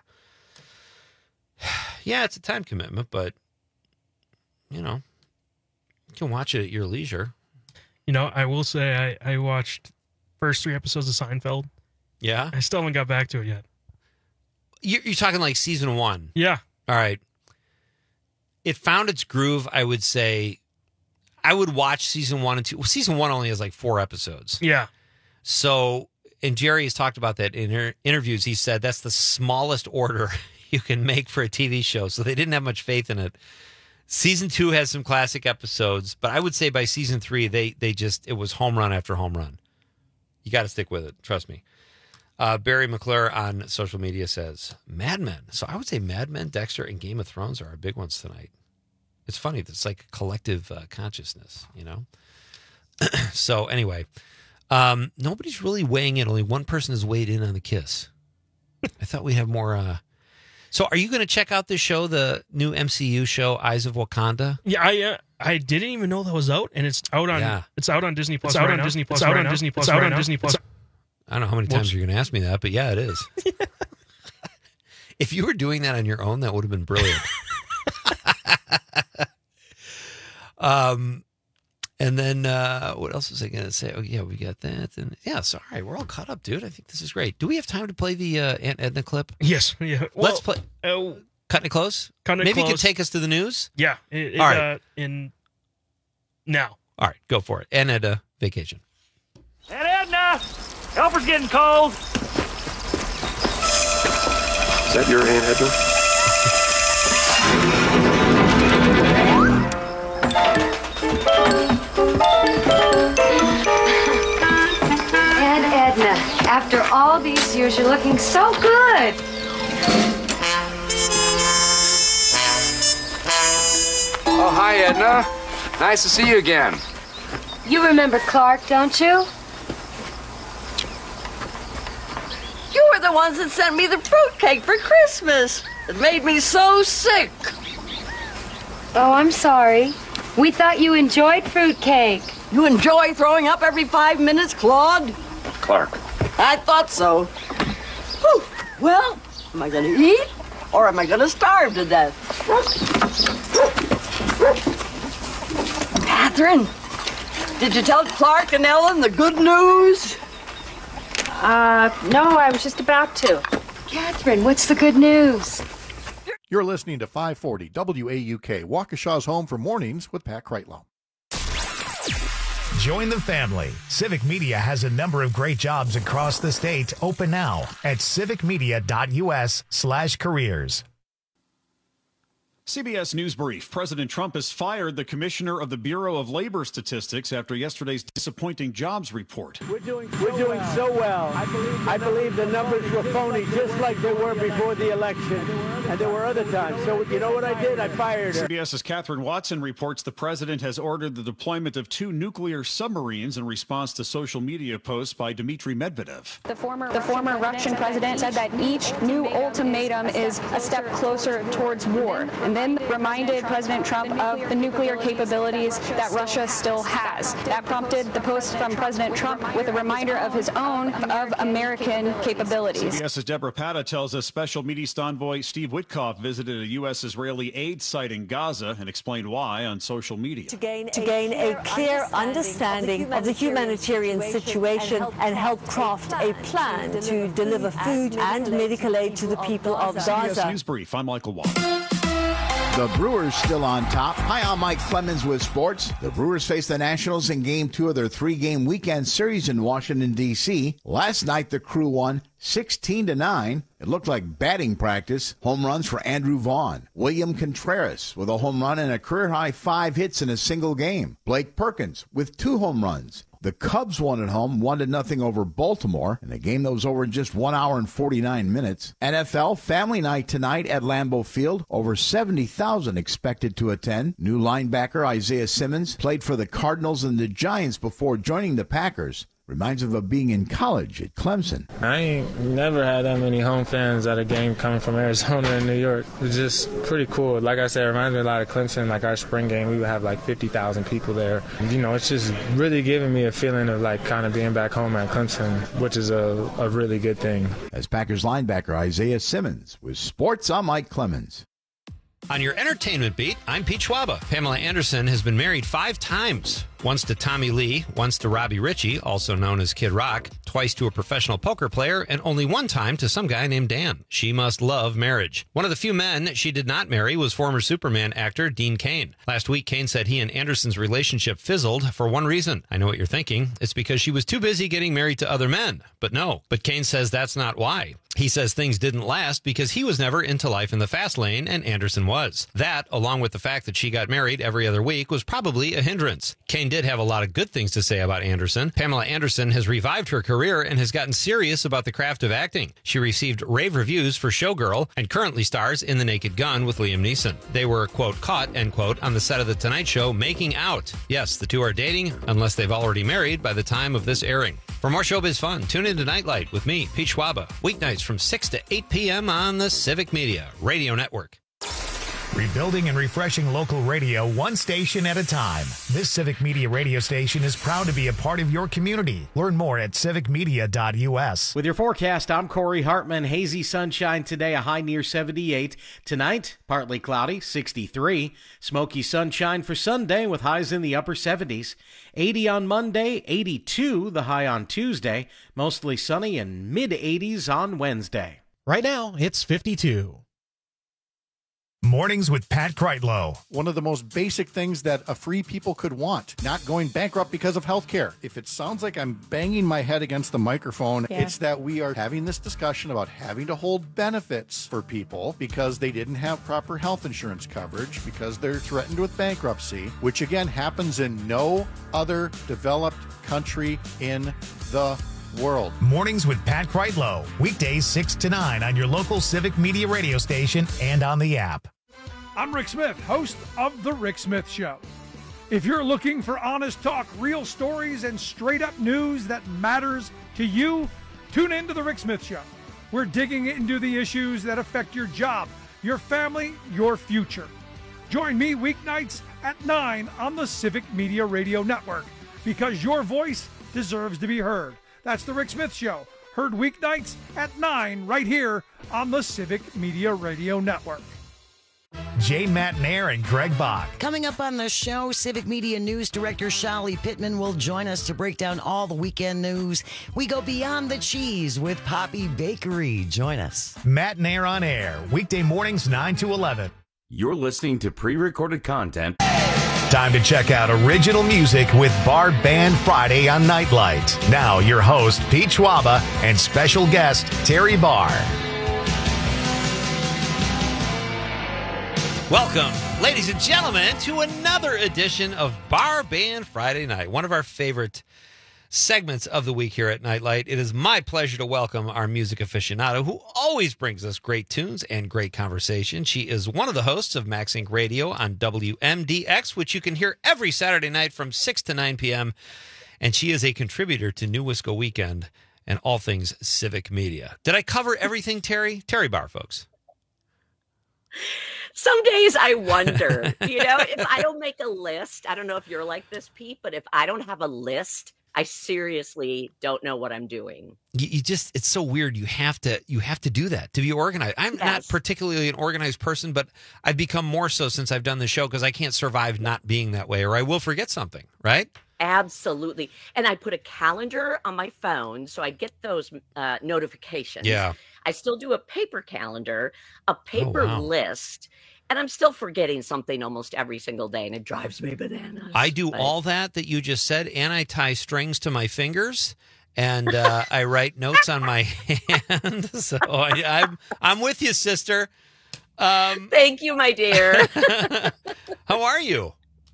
Speaker 20: Yeah, it's a time commitment, but, you know, you can watch it at your leisure.
Speaker 21: You know, I will say I, I watched first three episodes of Seinfeld.
Speaker 20: Yeah?
Speaker 21: I still haven't got back to it yet.
Speaker 20: You're, you're talking like season one?
Speaker 21: Yeah.
Speaker 20: All right. It found its groove, I would say. I would watch season one and two. Well, season one only has like four episodes.
Speaker 21: Yeah.
Speaker 20: So, and Jerry has talked about that in her interviews. He said that's the smallest order you can make for a T V show. So they didn't have much faith in it. Season two has some classic episodes, but I would say by season three, they they just, it was home run after home run. You got to stick with it. Trust me. Uh, Barry McClure on social media says, Mad Men. So I would say Mad Men, Dexter, and Game of Thrones are our big ones tonight. It's funny. It's like a collective uh, consciousness, you know? So anyway, um, nobody's really weighing in. Only one person has weighed in on the kiss. I thought we'd have more. Uh... So are you going to check out this show, the new M C U show, Eyes of Wakanda?
Speaker 21: Yeah, I uh, I didn't even know that was out, and it's out on
Speaker 20: yeah.
Speaker 21: it's out on Disney Plus. It's out right on now. Disney Plus. It's out right on now. Disney Plus. It's out right on now. Disney Plus.
Speaker 20: I don't know how many times
Speaker 21: Whoops.
Speaker 20: you're going to ask me that, but yeah, it is. Yeah. If you were doing that on your own, that would have been brilliant. um, and then uh, what else was I going to say? Oh, yeah, we got that. And yeah, sorry, we're all caught up, dude. I think this is great. Do we have time to play the uh, Aunt Edna clip?
Speaker 21: Yes. Yeah. Well,
Speaker 20: Let's play.
Speaker 21: Uh,
Speaker 20: Cutting it close?
Speaker 21: Cutting it
Speaker 20: Maybe
Speaker 21: close.
Speaker 20: you could take us to the news?
Speaker 21: Yeah. It, it,
Speaker 20: all right.
Speaker 21: Uh, in now.
Speaker 20: All right, go for it. Aunt Edna vacation.
Speaker 5: Aunt Edna! Helper's getting cold.
Speaker 6: Is that your Aunt Edna?
Speaker 7: Aunt Edna, after all these years, you're looking so good.
Speaker 8: Oh, hi, Edna. Nice to see you again.
Speaker 7: You remember Clark, don't you?
Speaker 9: You were the ones that sent me the fruitcake for Christmas. It made me so sick.
Speaker 7: Oh, I'm sorry. We thought you enjoyed fruitcake.
Speaker 9: You enjoy throwing up every five minutes, Claude?
Speaker 6: Clark,
Speaker 9: I thought so. Whew. Well, am I going to eat or am I going to starve to death? Catherine, did you tell Clark and Ellen the good news?
Speaker 7: Uh, no, I was just about to. Catherine, what's the good news?
Speaker 13: You're listening to five forty W A U K, Waukesha's home for mornings with Pat Kreitlow.
Speaker 1: Join the family. Civic Media has a number of great jobs across the state open now at civicmedia.us slash careers.
Speaker 2: C B S News Brief. President Trump has fired the commissioner of the Bureau of Labor Statistics after yesterday's disappointing jobs report.
Speaker 3: We're doing so, We're doing well. so well. I believe, I believe the numbers were phony, just like they were before the election. And there were other times. So you know what I did? I fired her.
Speaker 2: CBS's Catherine Watson reports the president has ordered the deployment of two nuclear submarines in response to social media posts by Dmitry Medvedev.
Speaker 10: The former, the former Russian president said that each new ultimatum is a step closer towards war. And then reminded President Trump of the nuclear capabilities that Russia still has. That prompted the post from President Trump with a reminder of his own of American capabilities.
Speaker 2: CBS's Deborah Patta tells us Special Middle East envoy Steve Witkoff visited a U S Israeli aid site in Gaza and explained why on social media.
Speaker 11: To gain, to gain a clear understanding of the humanitarian situation and help craft a plan to deliver food and medical aid to the people of Gaza.
Speaker 2: C B S News Brief, I'm Michael Watt.
Speaker 12: The Brewers still on top. Hi, I'm Mike Clemens with sports. The Brewers face the Nationals in game two of their three-game weekend series in Washington, D C Last night, the Crew won sixteen to nine. It looked like batting practice. Home runs for Andrew Vaughn. William Contreras with a home run and a career-high five hits in a single game. Blake Perkins with two home runs. The Cubs won at home, one to nothing over Baltimore, in a game that was over in just one hour and forty-nine minutes. N F L Family Night tonight at Lambeau Field. Over seventy thousand expected to attend. New linebacker Isaiah Simmons played for the Cardinals and the Giants before joining the Packers. Reminds him of being in college at Clemson.
Speaker 26: I ain't never had that many home fans at a game coming from Arizona and New York. It's just pretty cool. Like I said, it reminds me a lot of Clemson. Like our spring game, we would have like fifty thousand people there. You know, it's just really giving me a feeling of like kind of being back home at Clemson, which is a, a really good thing.
Speaker 12: As Packers linebacker Isaiah Simmons with Sports, I'm Mike Clemens.
Speaker 20: On your entertainment beat, I'm Pete Schwaba. Pamela Anderson has been married five times. Once to Tommy Lee, once to Robbie Ritchie, also known as Kid Rock, twice to a professional poker player, and only one time to some guy named Dan. She must love marriage. One of the few men she did not marry was former Superman actor Dean Cain. Last week, Cain said he and Anderson's relationship fizzled for one reason. I know what you're thinking. It's because she was too busy getting married to other men. But no. But Cain says that's not why. He says things didn't last because he was never into life in the fast lane and Anderson was. That, along with the fact that she got married every other week, was probably a hindrance. Cain did have a lot of good things to say about Anderson. Pamela Anderson has revived her career and has gotten serious about the craft of acting. She received rave reviews for Showgirl and currently stars in The Naked Gun with Liam Neeson. They were, quote, caught, end quote, on the set of The Tonight Show making out. Yes, the two are dating, unless they've already married by the time of this airing. For more showbiz fun, tune in to Nightlight with me, Pete Schwaba, weeknights from six to eight p.m. on the Civic Media Radio Network.
Speaker 1: Rebuilding and refreshing local radio one station at a time. This Civic Media radio station is proud to be a part of your community. Learn more at civic media dot u s.
Speaker 27: With your forecast, I'm Corey Hartman. Hazy sunshine today, a high near seventy-eight. Tonight, partly cloudy, sixty-three. Smoky sunshine for Sunday with highs in the upper seventies. eighty on Monday, eighty-two the high on Tuesday. Mostly sunny and mid-eighties on Wednesday.
Speaker 28: Right now, it's fifty-two.
Speaker 1: Mornings with Pat Kreitlow.
Speaker 13: One of the most basic things that a free people could want, not going bankrupt because of health care. If it sounds like I'm banging my head against the microphone, yeah. It's that we are having this discussion about having to hold benefits for people because they didn't have proper health insurance coverage, because they're threatened with bankruptcy, which again happens in no other developed country in the world.
Speaker 1: Mornings with Pat Kreitlow. Weekdays six to nine on your local Civic Media radio station and on the app.
Speaker 18: I'm Rick Smith, host of The Rick Smith Show. If you're looking for honest talk, real stories, and straight-up news that matters to you, tune in to The Rick Smith Show. We're digging into the issues that affect your job, your family, your future. Join me weeknights at nine on the Civic Media Radio Network, because your voice deserves to be heard. That's The Rick Smith Show, Heard weeknights at nine right here on the Civic Media Radio Network.
Speaker 1: Jay Matnair and Greg Bach.
Speaker 4: Coming up on the show, Civic Media News Director Shali Pittman will join us to break down all the weekend news. We go beyond the cheese with Poppy Bakery. Join us.
Speaker 1: Matnair on air, weekday mornings nine to eleven.
Speaker 19: You're listening to pre-recorded content.
Speaker 1: Time to check out original music with Bar Band Friday on Nightlight. Now, your host, Pete Schwaba, and special guest, Terry Barr.
Speaker 20: Welcome, ladies and gentlemen, to another edition of Bar Band Friday Night, one of our favorite segments of the week here at Nightlight. It is my pleasure to welcome our music aficionado who always brings us great tunes and great conversation. She is one of the hosts of Max Inc Radio on W M D X, which you can hear every Saturday night from six to nine p.m., and she is a contributor to New Wisco Weekend and all things civic media. Did I cover everything, Terry? Terry Barr, folks.
Speaker 14: Some days I wonder, you know, if I don't make a list, I don't know if you're like this, Pete, but if I don't have a list, I seriously don't know what I'm doing.
Speaker 20: You, you just, it's so weird. You have to, you have to do that to be organized. I'm
Speaker 14: Yes.
Speaker 20: not particularly an organized person, but I've become more so since I've done the show because I can't survive not being that way, or I will forget something, right?
Speaker 14: Absolutely. And I put a calendar on my phone so I get those uh, notifications.
Speaker 20: Yeah.
Speaker 14: I still do a paper calendar, a paper
Speaker 20: wow.
Speaker 14: list, and I'm still forgetting something almost every single day, and it drives me bananas.
Speaker 20: I do
Speaker 14: But-
Speaker 20: all that that you just said, and I tie strings to my fingers, and uh, I write notes on my hand. So I, I'm I'm with you, sister. Um,
Speaker 14: Thank you, my dear.
Speaker 20: how are you?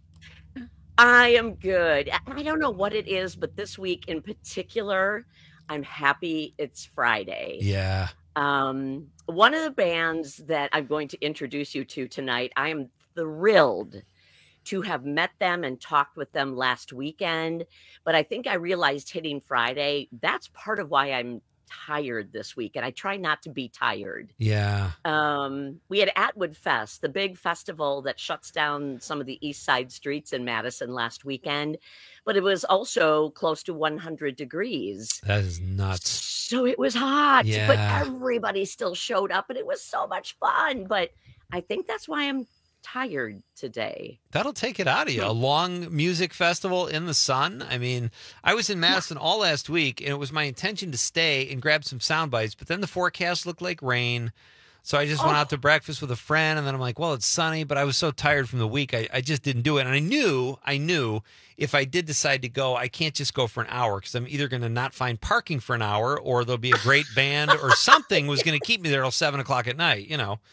Speaker 14: I am good. I I don't know what it is, but this week in particular, I'm happy it's Friday.
Speaker 20: Yeah.
Speaker 14: Um, one of the bands that I'm going to introduce you to tonight, I am thrilled to have met them and talked with them last weekend. But I think I realized hitting Friday, that's part of why I'm tired this week. And I try not to be tired.
Speaker 20: Yeah.
Speaker 14: Um, we had Atwood Fest, the big festival that shuts down some of the East Side streets in Madison last weekend, but it was also close to one hundred degrees.
Speaker 20: That is nuts.
Speaker 14: So it was hot,
Speaker 20: Yeah.
Speaker 14: but everybody still showed up and it was so much fun. But I think that's why I'm tired today.
Speaker 20: That'll take it out of you. A long music festival in the sun. I mean, I was in Madison all last week, and it was my intention to stay and grab some sound bites, but then the forecast looked like rain. So I just went out to breakfast with a friend, and then I'm like, well, it's sunny, but I was so tired from the week, I, I just didn't do it. And I knew, I knew if I did decide to go, I can't just go for an hour because I'm either going to not find parking for an hour or there'll be a great band or something was going to keep me there till seven o'clock at night, you know.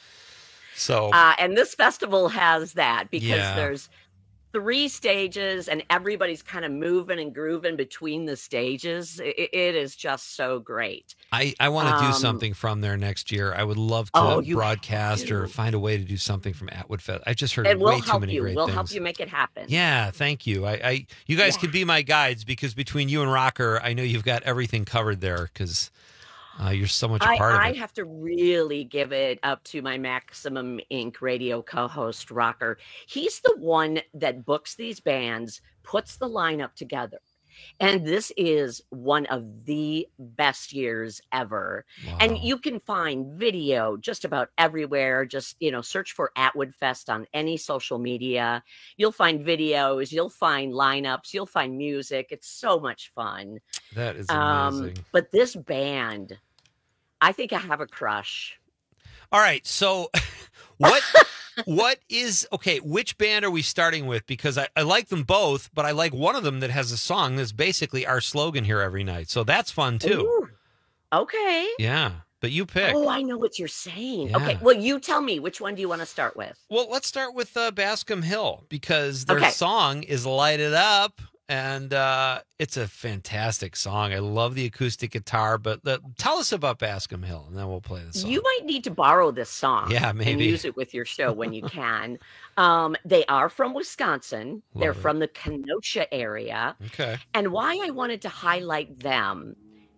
Speaker 20: So,
Speaker 14: Uh, and this festival has that because
Speaker 20: Yeah.
Speaker 14: there's three stages and everybody's kind of moving and grooving between the stages. It, it is just so great.
Speaker 20: I, I want to do
Speaker 14: Um,
Speaker 20: something from there next year. I would love to
Speaker 14: Oh, you
Speaker 20: broadcast
Speaker 14: have
Speaker 20: or
Speaker 14: to.
Speaker 20: find a way to do something from Atwood Fest. I've just heard
Speaker 14: And
Speaker 20: way
Speaker 14: we'll
Speaker 20: too
Speaker 14: help
Speaker 20: many
Speaker 14: you.
Speaker 20: great
Speaker 14: We'll
Speaker 20: things.
Speaker 14: help you make it happen.
Speaker 20: Yeah, thank you. I, I you guys
Speaker 14: Yeah.
Speaker 20: can be my guides because between you and Rocker, I know you've got everything covered there because uh, you're so much a
Speaker 14: I,
Speaker 20: part
Speaker 14: I
Speaker 20: of it.
Speaker 14: have to really give it up to my Maximum Incorporated radio co-host Rocker. He's the one that books these bands, puts the lineup together. And this is one of the best years ever. And you can find video just about everywhere. Just, you know, search for Atwood Fest on any social media. You'll find videos, you'll find lineups, you'll find music. It's so much fun.
Speaker 20: That is
Speaker 14: Um,
Speaker 20: amazing.
Speaker 14: but this band, I think I have a crush.
Speaker 20: All right, so what what is okay, which band are we starting with? Because I, I like them both, but I like one of them that has a song that's basically our slogan here every night. So that's fun too.
Speaker 14: Ooh, okay.
Speaker 20: Yeah. But you pick.
Speaker 14: Oh, I know what you're saying. Okay.
Speaker 20: Yeah.
Speaker 14: Well, you tell me, which one do you want to start with?
Speaker 20: Well, let's start with uh, Bascom Hill because their
Speaker 14: Okay.
Speaker 20: song is Light It Up, and uh, it's a fantastic song. I love the acoustic guitar, but the, tell us about Bascom Hill, and then we'll play the song.
Speaker 14: You might need to borrow this song.
Speaker 20: Yeah,
Speaker 14: And
Speaker 20: maybe.
Speaker 14: use it with your show when you can. um, they are from Wisconsin. They're
Speaker 20: Love it.
Speaker 14: from the Kenosha area.
Speaker 20: Okay.
Speaker 14: And why I wanted to highlight them,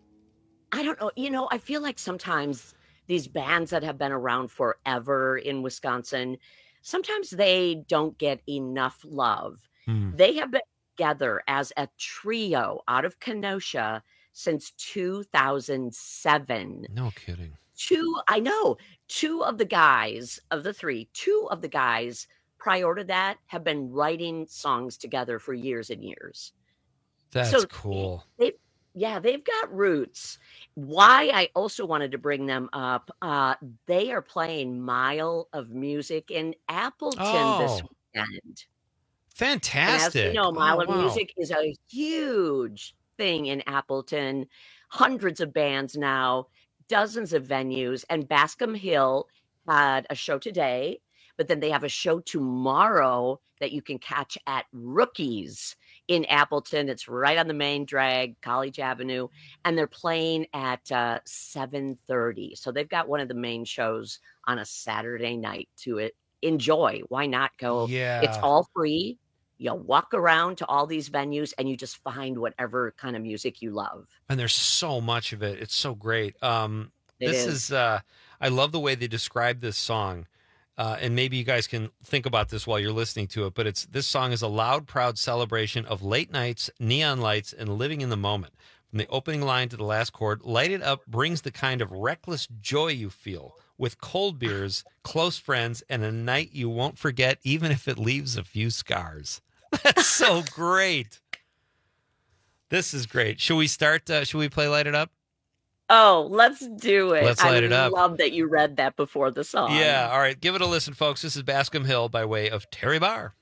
Speaker 14: I don't know. You know, I feel like sometimes these bands that have been around forever in Wisconsin, sometimes they don't get enough love.
Speaker 20: Hmm.
Speaker 14: They have been together as a trio out of Kenosha since two thousand seven.
Speaker 20: No kidding.
Speaker 14: Two, I know, two of the guys of the three, two of the guys prior to that have been writing songs together for years and years.
Speaker 20: That's
Speaker 14: so
Speaker 20: cool.
Speaker 14: They, yeah, they've got roots. Why I also wanted to bring them up, uh, they are playing Mile of Music in Appleton
Speaker 20: Oh.
Speaker 14: this weekend.
Speaker 20: Fantastic.
Speaker 14: And as we know, Mile
Speaker 20: Oh,
Speaker 14: of
Speaker 20: wow.
Speaker 14: Music is a huge thing in Appleton. Hundreds of bands now, dozens of venues, and Bascom Hill had a show today, but then they have a show tomorrow that you can catch at Rookies in Appleton. It's right on the main drag, College Avenue, and they're playing at uh, seven thirty. So they've got one of the main shows on a Saturday night to it. Enjoy. Why not go?
Speaker 20: Yeah.
Speaker 14: It's all free. You walk around to all these venues and you just find whatever kind of music you love.
Speaker 20: And there's so much of it. It's so great. Um,
Speaker 14: It
Speaker 20: this
Speaker 14: is.
Speaker 20: is, uh, I love the way they describe this song. Uh, and maybe you guys can think about this while you're listening to it. But it's this song is a loud, proud celebration of late nights, neon lights, and living in the moment. From the opening line to the last chord, Light It Up brings the kind of reckless joy you feel with cold beers, close friends, and a night you won't forget, even if it leaves a few scars. That's so great. This is great. Should we start? Uh, should we play Light It Up?
Speaker 14: Oh, let's do it.
Speaker 20: Let's
Speaker 14: I
Speaker 20: light it up.
Speaker 14: love that you read that before the song.
Speaker 20: Yeah. All right. Give it a listen, folks. This is Bascom Hill by way of Terry Barr.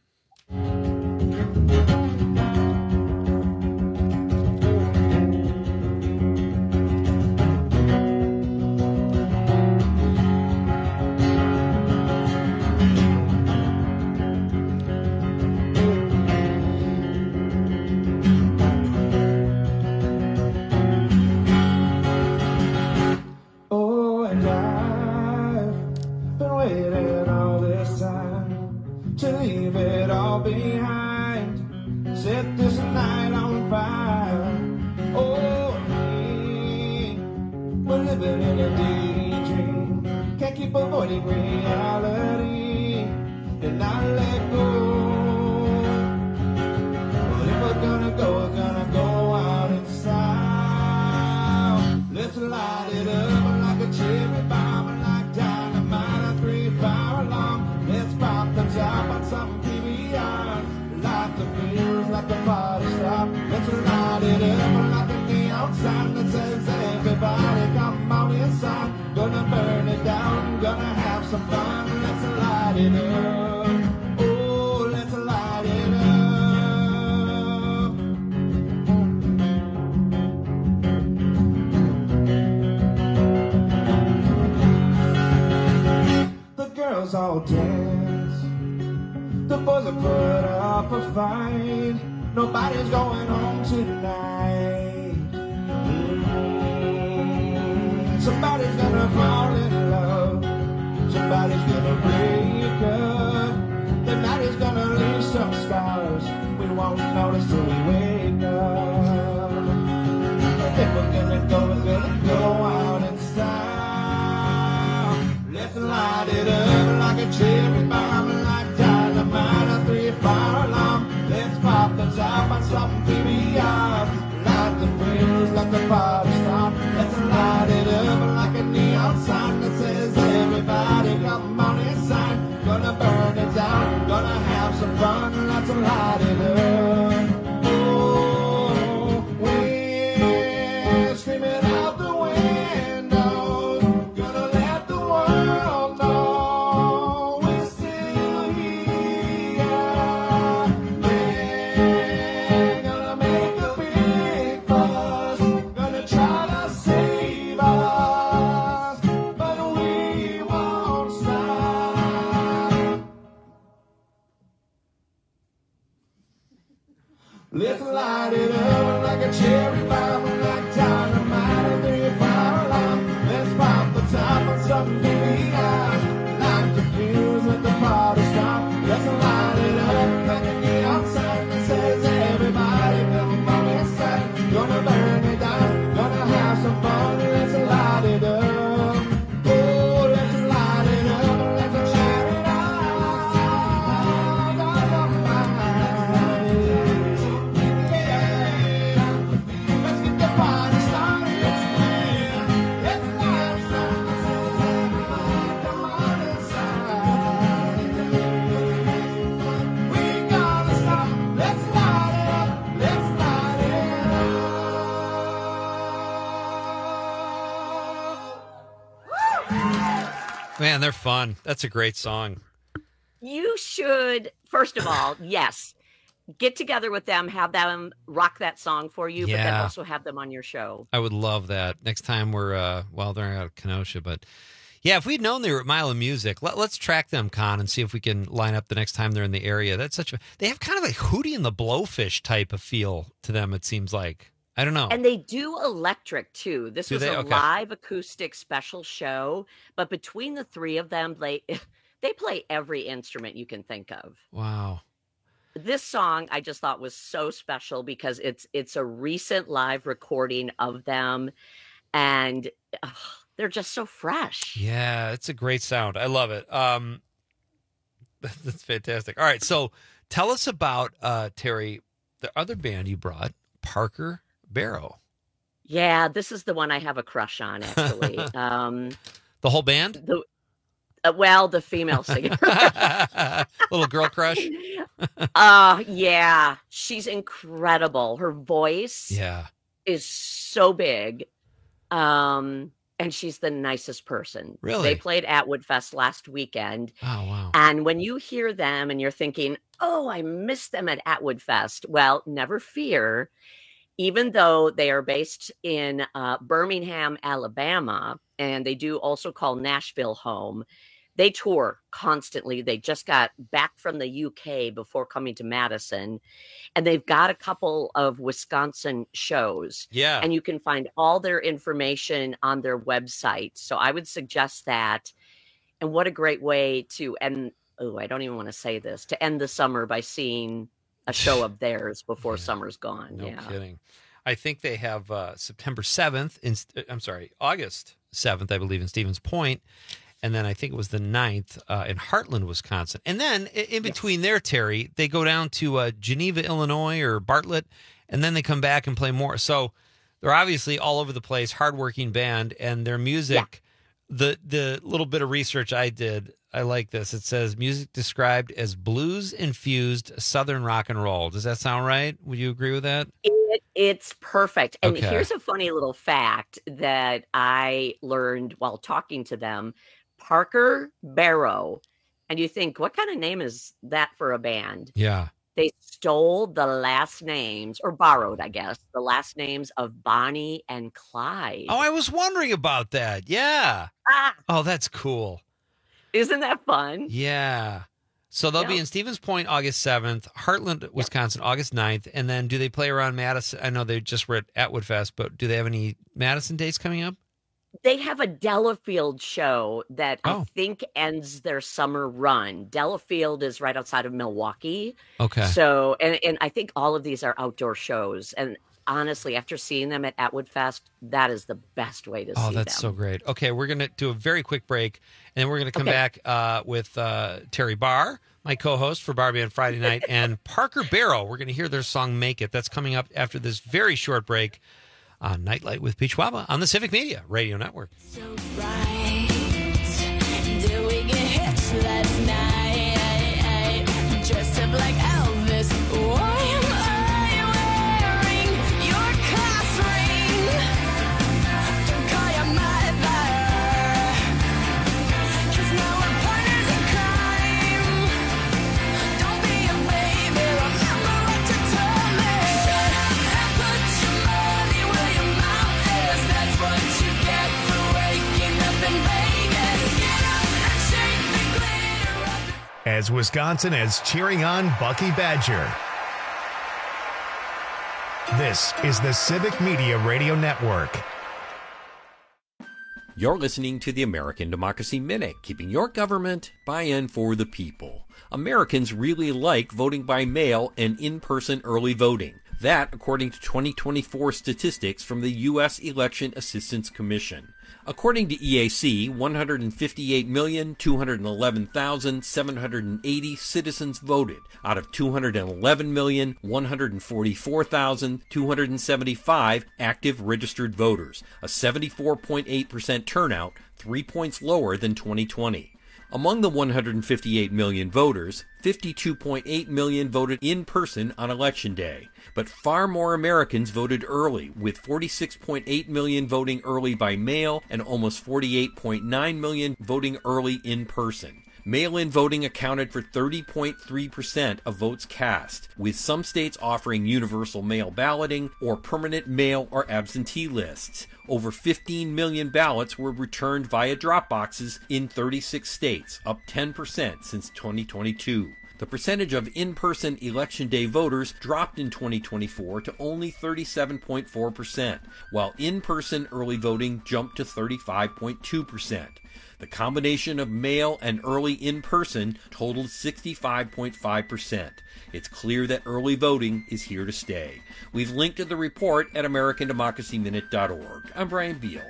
Speaker 15: Oh, and I've been waiting all this time to leave it all behind. Set this night on fire. Oh, me, we're living in a daydream. Can't keep avoiding reality and not let go. But if we're gonna go, we're gonna go out in style. Let's light it up like a cherry bomb, like dynamite, a three-fire alarm. Let's pop the top on some P B R. Light the fuse like the party stop. Let's light it up like a neon sign that says everybody come on inside. Gonna burn it down, gonna have some fun. Let's light it up. Oh, let's light it up. The girls all dance, the boys will put up a fight. Nobody's going home tonight. Mm. Somebody's gonna fall in love, somebody's gonna break up. The night is gonna leave some scars we won't notice till we wake up. If we're gonna go, we're gonna go out in style. Let's light it up like a cherry bomb, like dynamite, a three-fire alarm. Let's pop the top on some P B R. Light the fuse like the party start. Let's light it up like a neon sign that says everybody come on inside. Gonna burn it down, gonna have some fun. Let's light it up. Oh, we're screaming out the windows. Gonna let the world know we're still here. We're gonna make a big fuss. Gonna try
Speaker 20: Man, they're fun. That's a great song.
Speaker 14: You should, first of all, yes, get together with them, have them rock that song for you,
Speaker 20: Yeah.
Speaker 14: but then also have them on your show.
Speaker 20: I would love that. Next time we're, uh, well, they're out of Kenosha, but yeah, if we'd known they were at Mile of Music, let, let's track them, Con, and see if we can line up the next time they're in the area. That's such a, they have kind of a Hootie and the Blowfish type of feel to them, it seems like. I don't know.
Speaker 14: And they do electric too. This
Speaker 20: Do
Speaker 14: was
Speaker 20: they?
Speaker 14: a
Speaker 20: Okay.
Speaker 14: live acoustic special show, but between the three of them, they they play every instrument you can think of.
Speaker 20: Wow.
Speaker 14: This song I just thought was so special because it's it's a recent live recording of them, and ugh, they're just so fresh.
Speaker 20: Yeah, it's a great sound. I love it. Um, that's fantastic. All right, so tell us about, uh, Terry, the other band you brought, Parker Barrow.
Speaker 14: Yeah, this is the one I have a crush on, actually. um,
Speaker 20: The whole band?
Speaker 14: the uh, well, the female singer.
Speaker 20: Little girl crush?
Speaker 14: uh yeah, she's incredible. Her voice
Speaker 20: Yeah.
Speaker 14: is so big. Um, and she's the nicest person.
Speaker 20: Really?
Speaker 14: They played at Woodfest last weekend.
Speaker 20: Oh, wow.
Speaker 14: And when you hear them and you're thinking, oh, I missed them at Atwood Fest. Well, never fear. Even though they are based in uh, Birmingham, Alabama, and they do also call Nashville home, they tour constantly. They just got back from the U K before coming to Madison, and they've got a couple of Wisconsin shows.
Speaker 20: Yeah.
Speaker 14: And you can find all their information on their website. So I would suggest that. And what a great way to end. Oh, I don't even want to say this, to end the summer by seeing a show of theirs before summer's gone.
Speaker 20: No
Speaker 14: yeah.
Speaker 20: kidding. I think they have uh, September seventh, in, I'm sorry, August seventh, I believe, in Stevens Point. And then I think it was the ninth uh, in Heartland, Wisconsin. And then in, in between there, Terry, they go down to uh, Geneva, Illinois or Bartlett, and then they come back and play more. So they're obviously all over the place, hardworking band, and their music, the the little bit of research I did, I like this. It says music described as blues-infused Southern rock and roll. Does that sound right? Would you agree with that?
Speaker 14: It, it's perfect. And
Speaker 20: Okay.
Speaker 14: here's a funny little fact that I learned while talking to them. Parker Barrow. And you think, what kind of name is that for a band?
Speaker 20: Yeah.
Speaker 14: They stole the last names, or borrowed, I guess, the last names of Bonnie and Clyde.
Speaker 20: Oh, I was wondering about that. Yeah.
Speaker 14: Ah,
Speaker 20: Oh, that's cool.
Speaker 14: isn't that fun?
Speaker 20: Yeah. So they'll be
Speaker 14: Yeah.
Speaker 20: in Stevens Point August seventh, Heartland, Wisconsin, August ninth. And then do they play around Madison? I know they just were at Atwood Fest, but do they have any Madison dates coming up?
Speaker 14: They have a Delafield show that
Speaker 20: Oh.
Speaker 14: I think ends their summer run. Delafield is right outside of Milwaukee.
Speaker 20: Okay.
Speaker 14: So, and, and I think all of these are outdoor shows. And honestly, after seeing them at Atwood Fest, that is the best way to
Speaker 20: Oh,
Speaker 14: see
Speaker 20: that's
Speaker 14: them.
Speaker 20: so great. Okay, we're going to do a very quick break, and then we're going to come
Speaker 14: Okay.
Speaker 20: back uh, with uh, Terry Barr, my co-host for Barbie on Friday night, and Parker Barrow. We're going to hear their song Make It. That's coming up after this very short break on Nightlight with Peach Waba on the Civic Media Radio Network.
Speaker 15: Did we get hits last night? Dressed up like Elvis. Why am I wearing your class ring? Don't call your mother. 'Cause now we're partners in crime. Don't be a baby. Remember what you told me. And put your money where your mouth is. That's what you get for waking up in Vegas. Get up and shake the glitter off.
Speaker 1: As Wisconsin is cheering on Bucky Badger. This is the Civic Media Radio Network.
Speaker 5: You're listening to the American Democracy Minute, keeping your government by and for the people. Americans really like voting by mail and in-person early voting. That, according to twenty twenty-four statistics from the U S Election Assistance Commission. According to E A C, one hundred fifty-eight million, two hundred eleven thousand, seven hundred eighty citizens voted out of two hundred eleven million, one hundred forty-four thousand, two hundred seventy-five active registered voters, a seventy-four point eight percent turnout, three points lower than twenty twenty. Among the one hundred fifty-eight million voters, fifty-two point eight million voted in person on Election Day. But far more Americans voted early, with forty-six point eight million voting early by mail and almost forty-eight point nine million voting early in person. Mail-in voting accounted for thirty point three percent of votes cast, with some states offering universal mail balloting or permanent mail or absentee lists. Over fifteen million ballots were returned via drop boxes in thirty-six states, up ten percent since twenty twenty-two. The percentage of in-person Election Day voters dropped in twenty twenty-four to only thirty-seven point four percent, while in-person early voting jumped to thirty-five point two percent. The combination of mail and early in-person totaled sixty-five point five percent. It's clear that early voting is here to stay. We've linked to the report at American Democracy Minute dot org. I'm Brian Beal.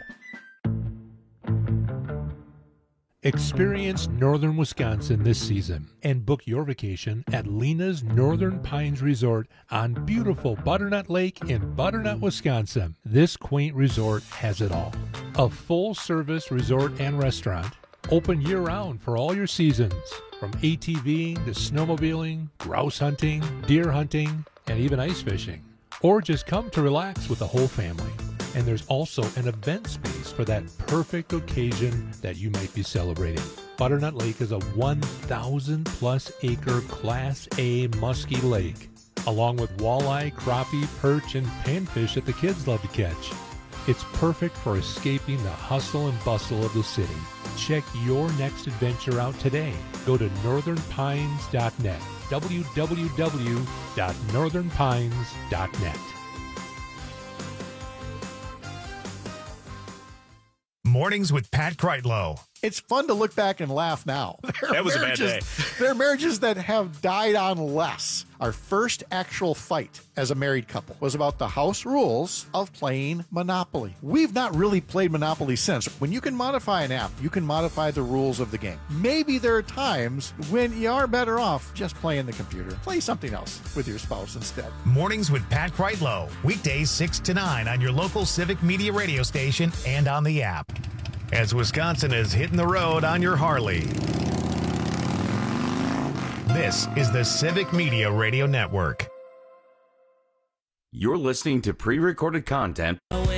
Speaker 8: Experience northern Wisconsin this season and book your vacation at Lena's Northern Pines Resort on beautiful Butternut Lake in Butternut, Wisconsin. This quaint resort has it all. A full-service resort and restaurant, open year-round for all your seasons, from ATVing to snowmobiling, grouse hunting, deer hunting, and even ice fishing. Or just come to relax with the whole family. And there's also an event space for that perfect occasion that you might be celebrating. Butternut Lake is a one thousand plus acre Class A musky lake, along with walleye, crappie, perch, and panfish that the kids love to catch. It's perfect for escaping the hustle and bustle of the city. Check your next adventure out today. Go to northern pines dot net, w w w dot northern pines dot net.
Speaker 1: Mornings with Pat Kreitlow.
Speaker 13: It's fun to look back and laugh now. There
Speaker 16: That was a bad day.
Speaker 13: There are marriages that have died on less. Our first actual fight as a married couple was about the house rules of playing Monopoly. We've not really played Monopoly since. When you can modify an app, you can modify the rules of the game. Maybe there are times when you are better off just playing the computer. Play something else with your spouse instead.
Speaker 1: Mornings with Pat Kreitlow. Weekdays six to nine on your local Civic Media radio station and on the app. As Wisconsin is hitting the road on your Harley. This is the Civic Media Radio Network.
Speaker 19: You're listening to pre-recorded content.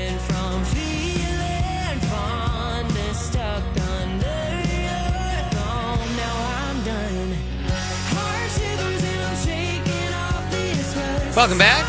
Speaker 20: Welcome back.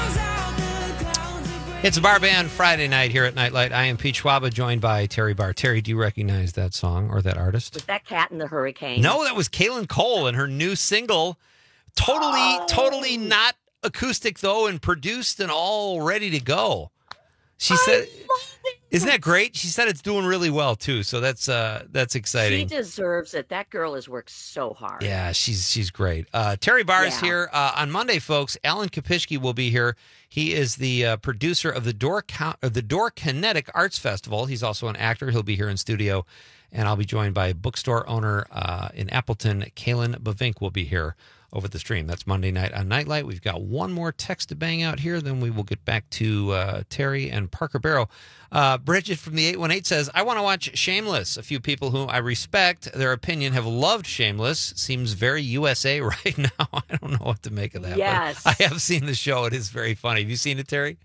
Speaker 20: It's a Bar Band Friday night here at Nightlight. I am Pete Schwaba, joined by Terry Barr. Terry, do you recognize that song or that artist?
Speaker 14: Was that Cat in the Hurricane?
Speaker 20: No, that was Kaylin Cole and her new single. Totally, oh. totally not acoustic, though, and produced and all ready to go. She I said, isn't that great? She said it's doing really well, too, so that's uh, that's exciting.
Speaker 14: She deserves it. That girl has worked so hard.
Speaker 20: Yeah, she's she's great. Uh, Terry Barr is yeah. here. Uh, on Monday, folks, Alan Kopishke will be here. He is the uh, producer of the Door Count, uh, the Door Kinetic Arts Festival. He's also an actor. He'll be here in studio, and I'll be joined by bookstore owner uh, in Appleton, Kaylin Bavink, will be here over the stream. That's Monday night on Nightlight. We've got one more text to bang out here, then we will get back to uh, Terry and Parker Barrow. Uh, Bridget from the eight one eight says, I want to watch Shameless. A few people whom I respect their opinion have loved Shameless. Seems very U S A right now. I don't know what to make of that.
Speaker 14: Yes.
Speaker 20: But I have seen the show. It is very funny. Have you seen it, Terry?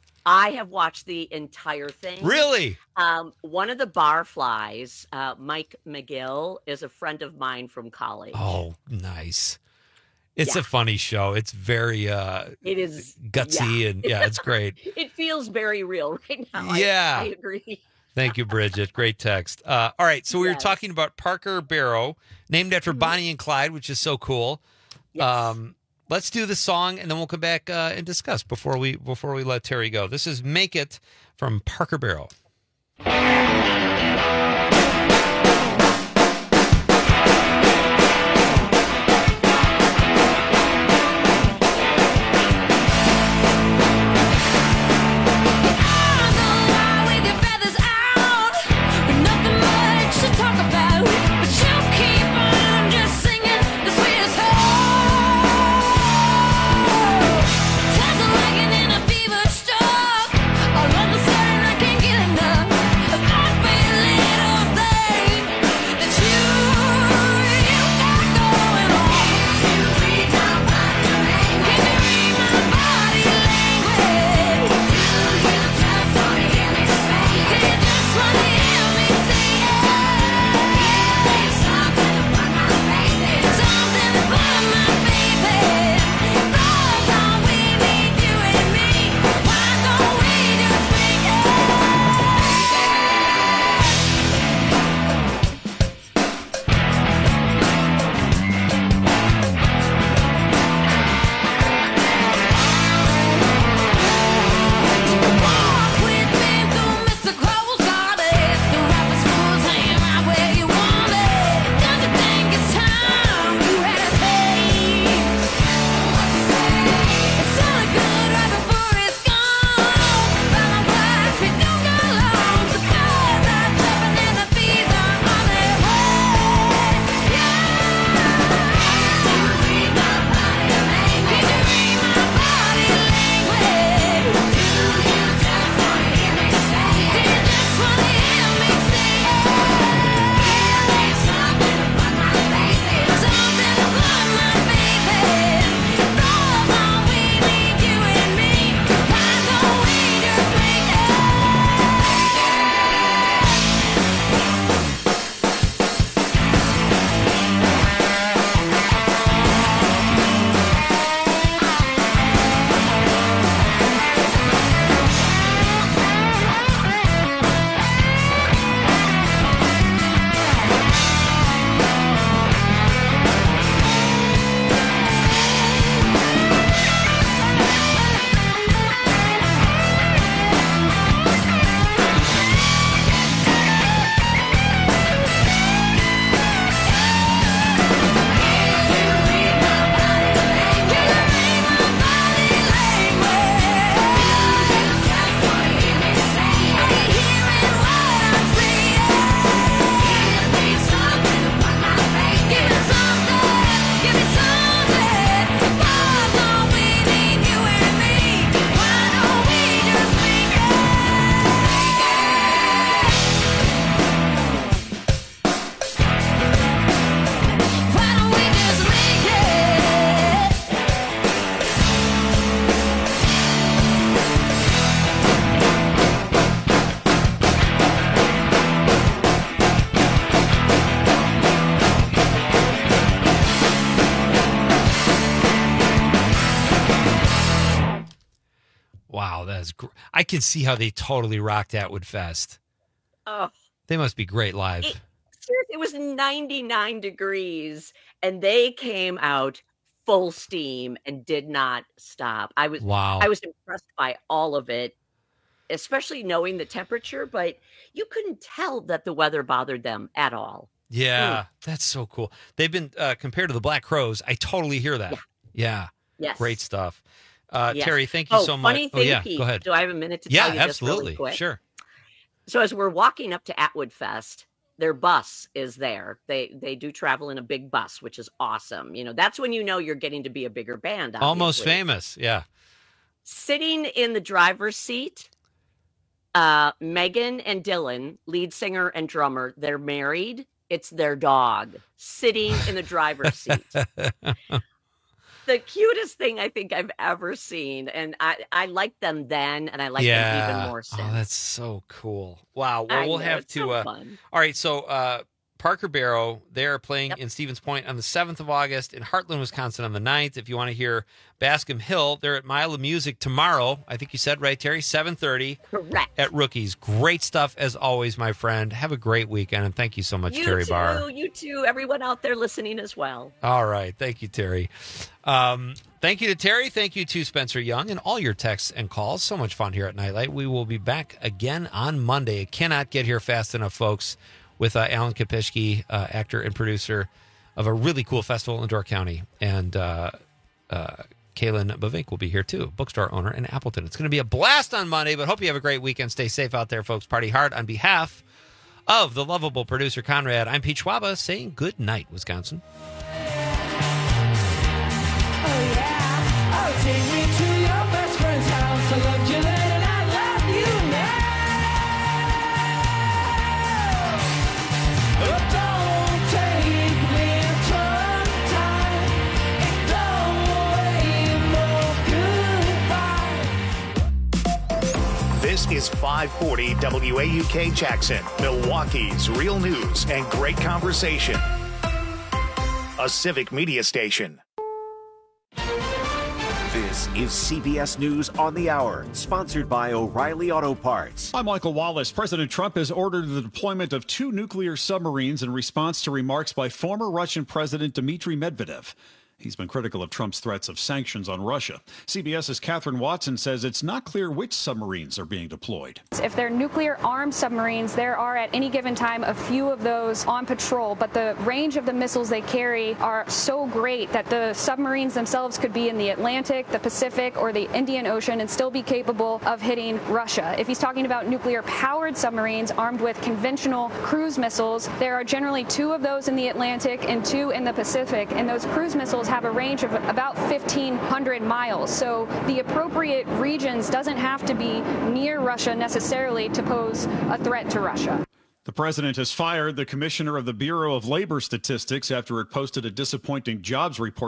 Speaker 14: I have watched the entire thing.
Speaker 20: Really?
Speaker 14: Um, one of the barflies, uh, Mike McGill, is a friend of mine from college.
Speaker 20: Oh, nice. It's
Speaker 14: yeah.
Speaker 20: a funny show. It's very uh,
Speaker 14: it is
Speaker 20: gutsy
Speaker 14: yeah.
Speaker 20: and yeah, it's great.
Speaker 14: It feels very real right now.
Speaker 20: Yeah,
Speaker 14: I, I agree.
Speaker 20: Thank you, Bridget. Great text. Uh, all right, so we
Speaker 14: yes.
Speaker 20: were talking about Parker Barrow, named after Bonnie and Clyde, which is so cool.
Speaker 14: Yes.
Speaker 20: Um, let's do the song, and then we'll come back uh, and discuss before we before we let Terry go. This is "Make It" from Parker Barrow.
Speaker 15: All of a sudden I can't get enough. I feel a little
Speaker 20: gr- I can see how they totally rocked Atwood Fest.
Speaker 14: Oh,
Speaker 20: They must be great live.
Speaker 14: it, seriously, it was ninety-nine degrees, and they came out full steam and did not stop. I was
Speaker 20: Wow.
Speaker 14: I was impressed by all of it, especially knowing the temperature, but you couldn't tell that the weather bothered them at all.
Speaker 20: Yeah, that's so cool. They've been uh, compared to the Black Crowes. I totally hear that. Yeah.
Speaker 14: Yes.
Speaker 20: Great stuff. Uh,
Speaker 14: Yes.
Speaker 20: Terry, thank you
Speaker 14: Oh,
Speaker 20: so much.
Speaker 14: funny
Speaker 20: oh,
Speaker 14: thing,
Speaker 20: yeah.
Speaker 14: Pete.
Speaker 20: Go ahead.
Speaker 14: Do I have a minute to
Speaker 20: yeah,
Speaker 14: tell you this
Speaker 20: absolutely.
Speaker 14: really quick?
Speaker 20: Sure.
Speaker 14: So as we're walking up to Atwood Fest, their bus is there. They they do travel in a big bus, which is awesome. You know, that's when you know you're getting to be a bigger band.
Speaker 20: Almost
Speaker 14: obviously.
Speaker 20: famous. Yeah.
Speaker 14: Sitting in the driver's seat, uh, Megan and Dylan, lead singer and drummer, they're married. It's their dog sitting in the driver's seat. The cutest thing I think I've ever seen. And I, I liked them then, and I like them even more since.
Speaker 20: Oh, that's so cool. Wow. Well,
Speaker 14: I
Speaker 20: we'll
Speaker 14: know,
Speaker 20: have
Speaker 14: it's
Speaker 20: to.
Speaker 14: so
Speaker 20: uh,
Speaker 14: fun.
Speaker 20: All right. So, uh, Parker Barrow, they're playing in Stevens Point on the seventh of August, in Heartland, Wisconsin on the ninth. If you want to hear Bascom Hill, they're at Mile of Music tomorrow. I think you said right, Terry, seven thirty.
Speaker 14: Correct.
Speaker 20: At Rookies. Great stuff as always, my friend. Have a great weekend, and thank you so much,
Speaker 14: You
Speaker 20: Terry
Speaker 14: too,
Speaker 20: Barr.
Speaker 14: you too, everyone out there listening as well.
Speaker 20: All right. Thank you, Terry. Um, thank you to Terry. Thank you to Spencer Young and all your texts and calls. So much fun here at Nightlight. We will be back again on Monday. It cannot get here fast enough, folks, with uh, Alan Kopishki, uh, actor and producer of a really cool festival in Door County. And uh, uh, Kaylin Bavink will be here, too, bookstore owner in Appleton. It's going to be a blast on Monday, but hope you have a great weekend. Stay safe out there, folks. Party hard. On behalf of the lovable producer, Conrad, I'm Pete Schwaba saying good night, Wisconsin.
Speaker 15: Oh, take me to your best friend's house. I loved you then and I love you now. Oh, don't take me to time. It don't wait no goodbye.
Speaker 1: This is five forty W A U K Jackson, Milwaukee's real news and great conversation. A civic media station.
Speaker 6: This is C B S News on the Hour, sponsored by O'Reilly Auto Parts.
Speaker 2: I'm Michael Wallace. President Trump has ordered the deployment of two nuclear submarines in response to remarks by former Russian President Dmitry Medvedev. He's been critical of Trump's threats of sanctions on Russia. CBS's Catherine Watson says it's not clear which submarines are being deployed.
Speaker 10: If they're nuclear-armed submarines, there are at any given time a few of those on patrol, but the range of the missiles they carry are so great that the submarines themselves could be in the Atlantic, the Pacific, or the Indian Ocean and still be capable of hitting Russia. If he's talking about nuclear-powered submarines armed with conventional cruise missiles, there are generally two of those in the Atlantic and two in the Pacific, and those cruise missiles have a range of about fifteen hundred miles. So the appropriate regions doesn't have to be near Russia necessarily to pose a threat to Russia.
Speaker 2: The president has fired the commissioner of the Bureau of Labor Statistics after it posted a disappointing jobs report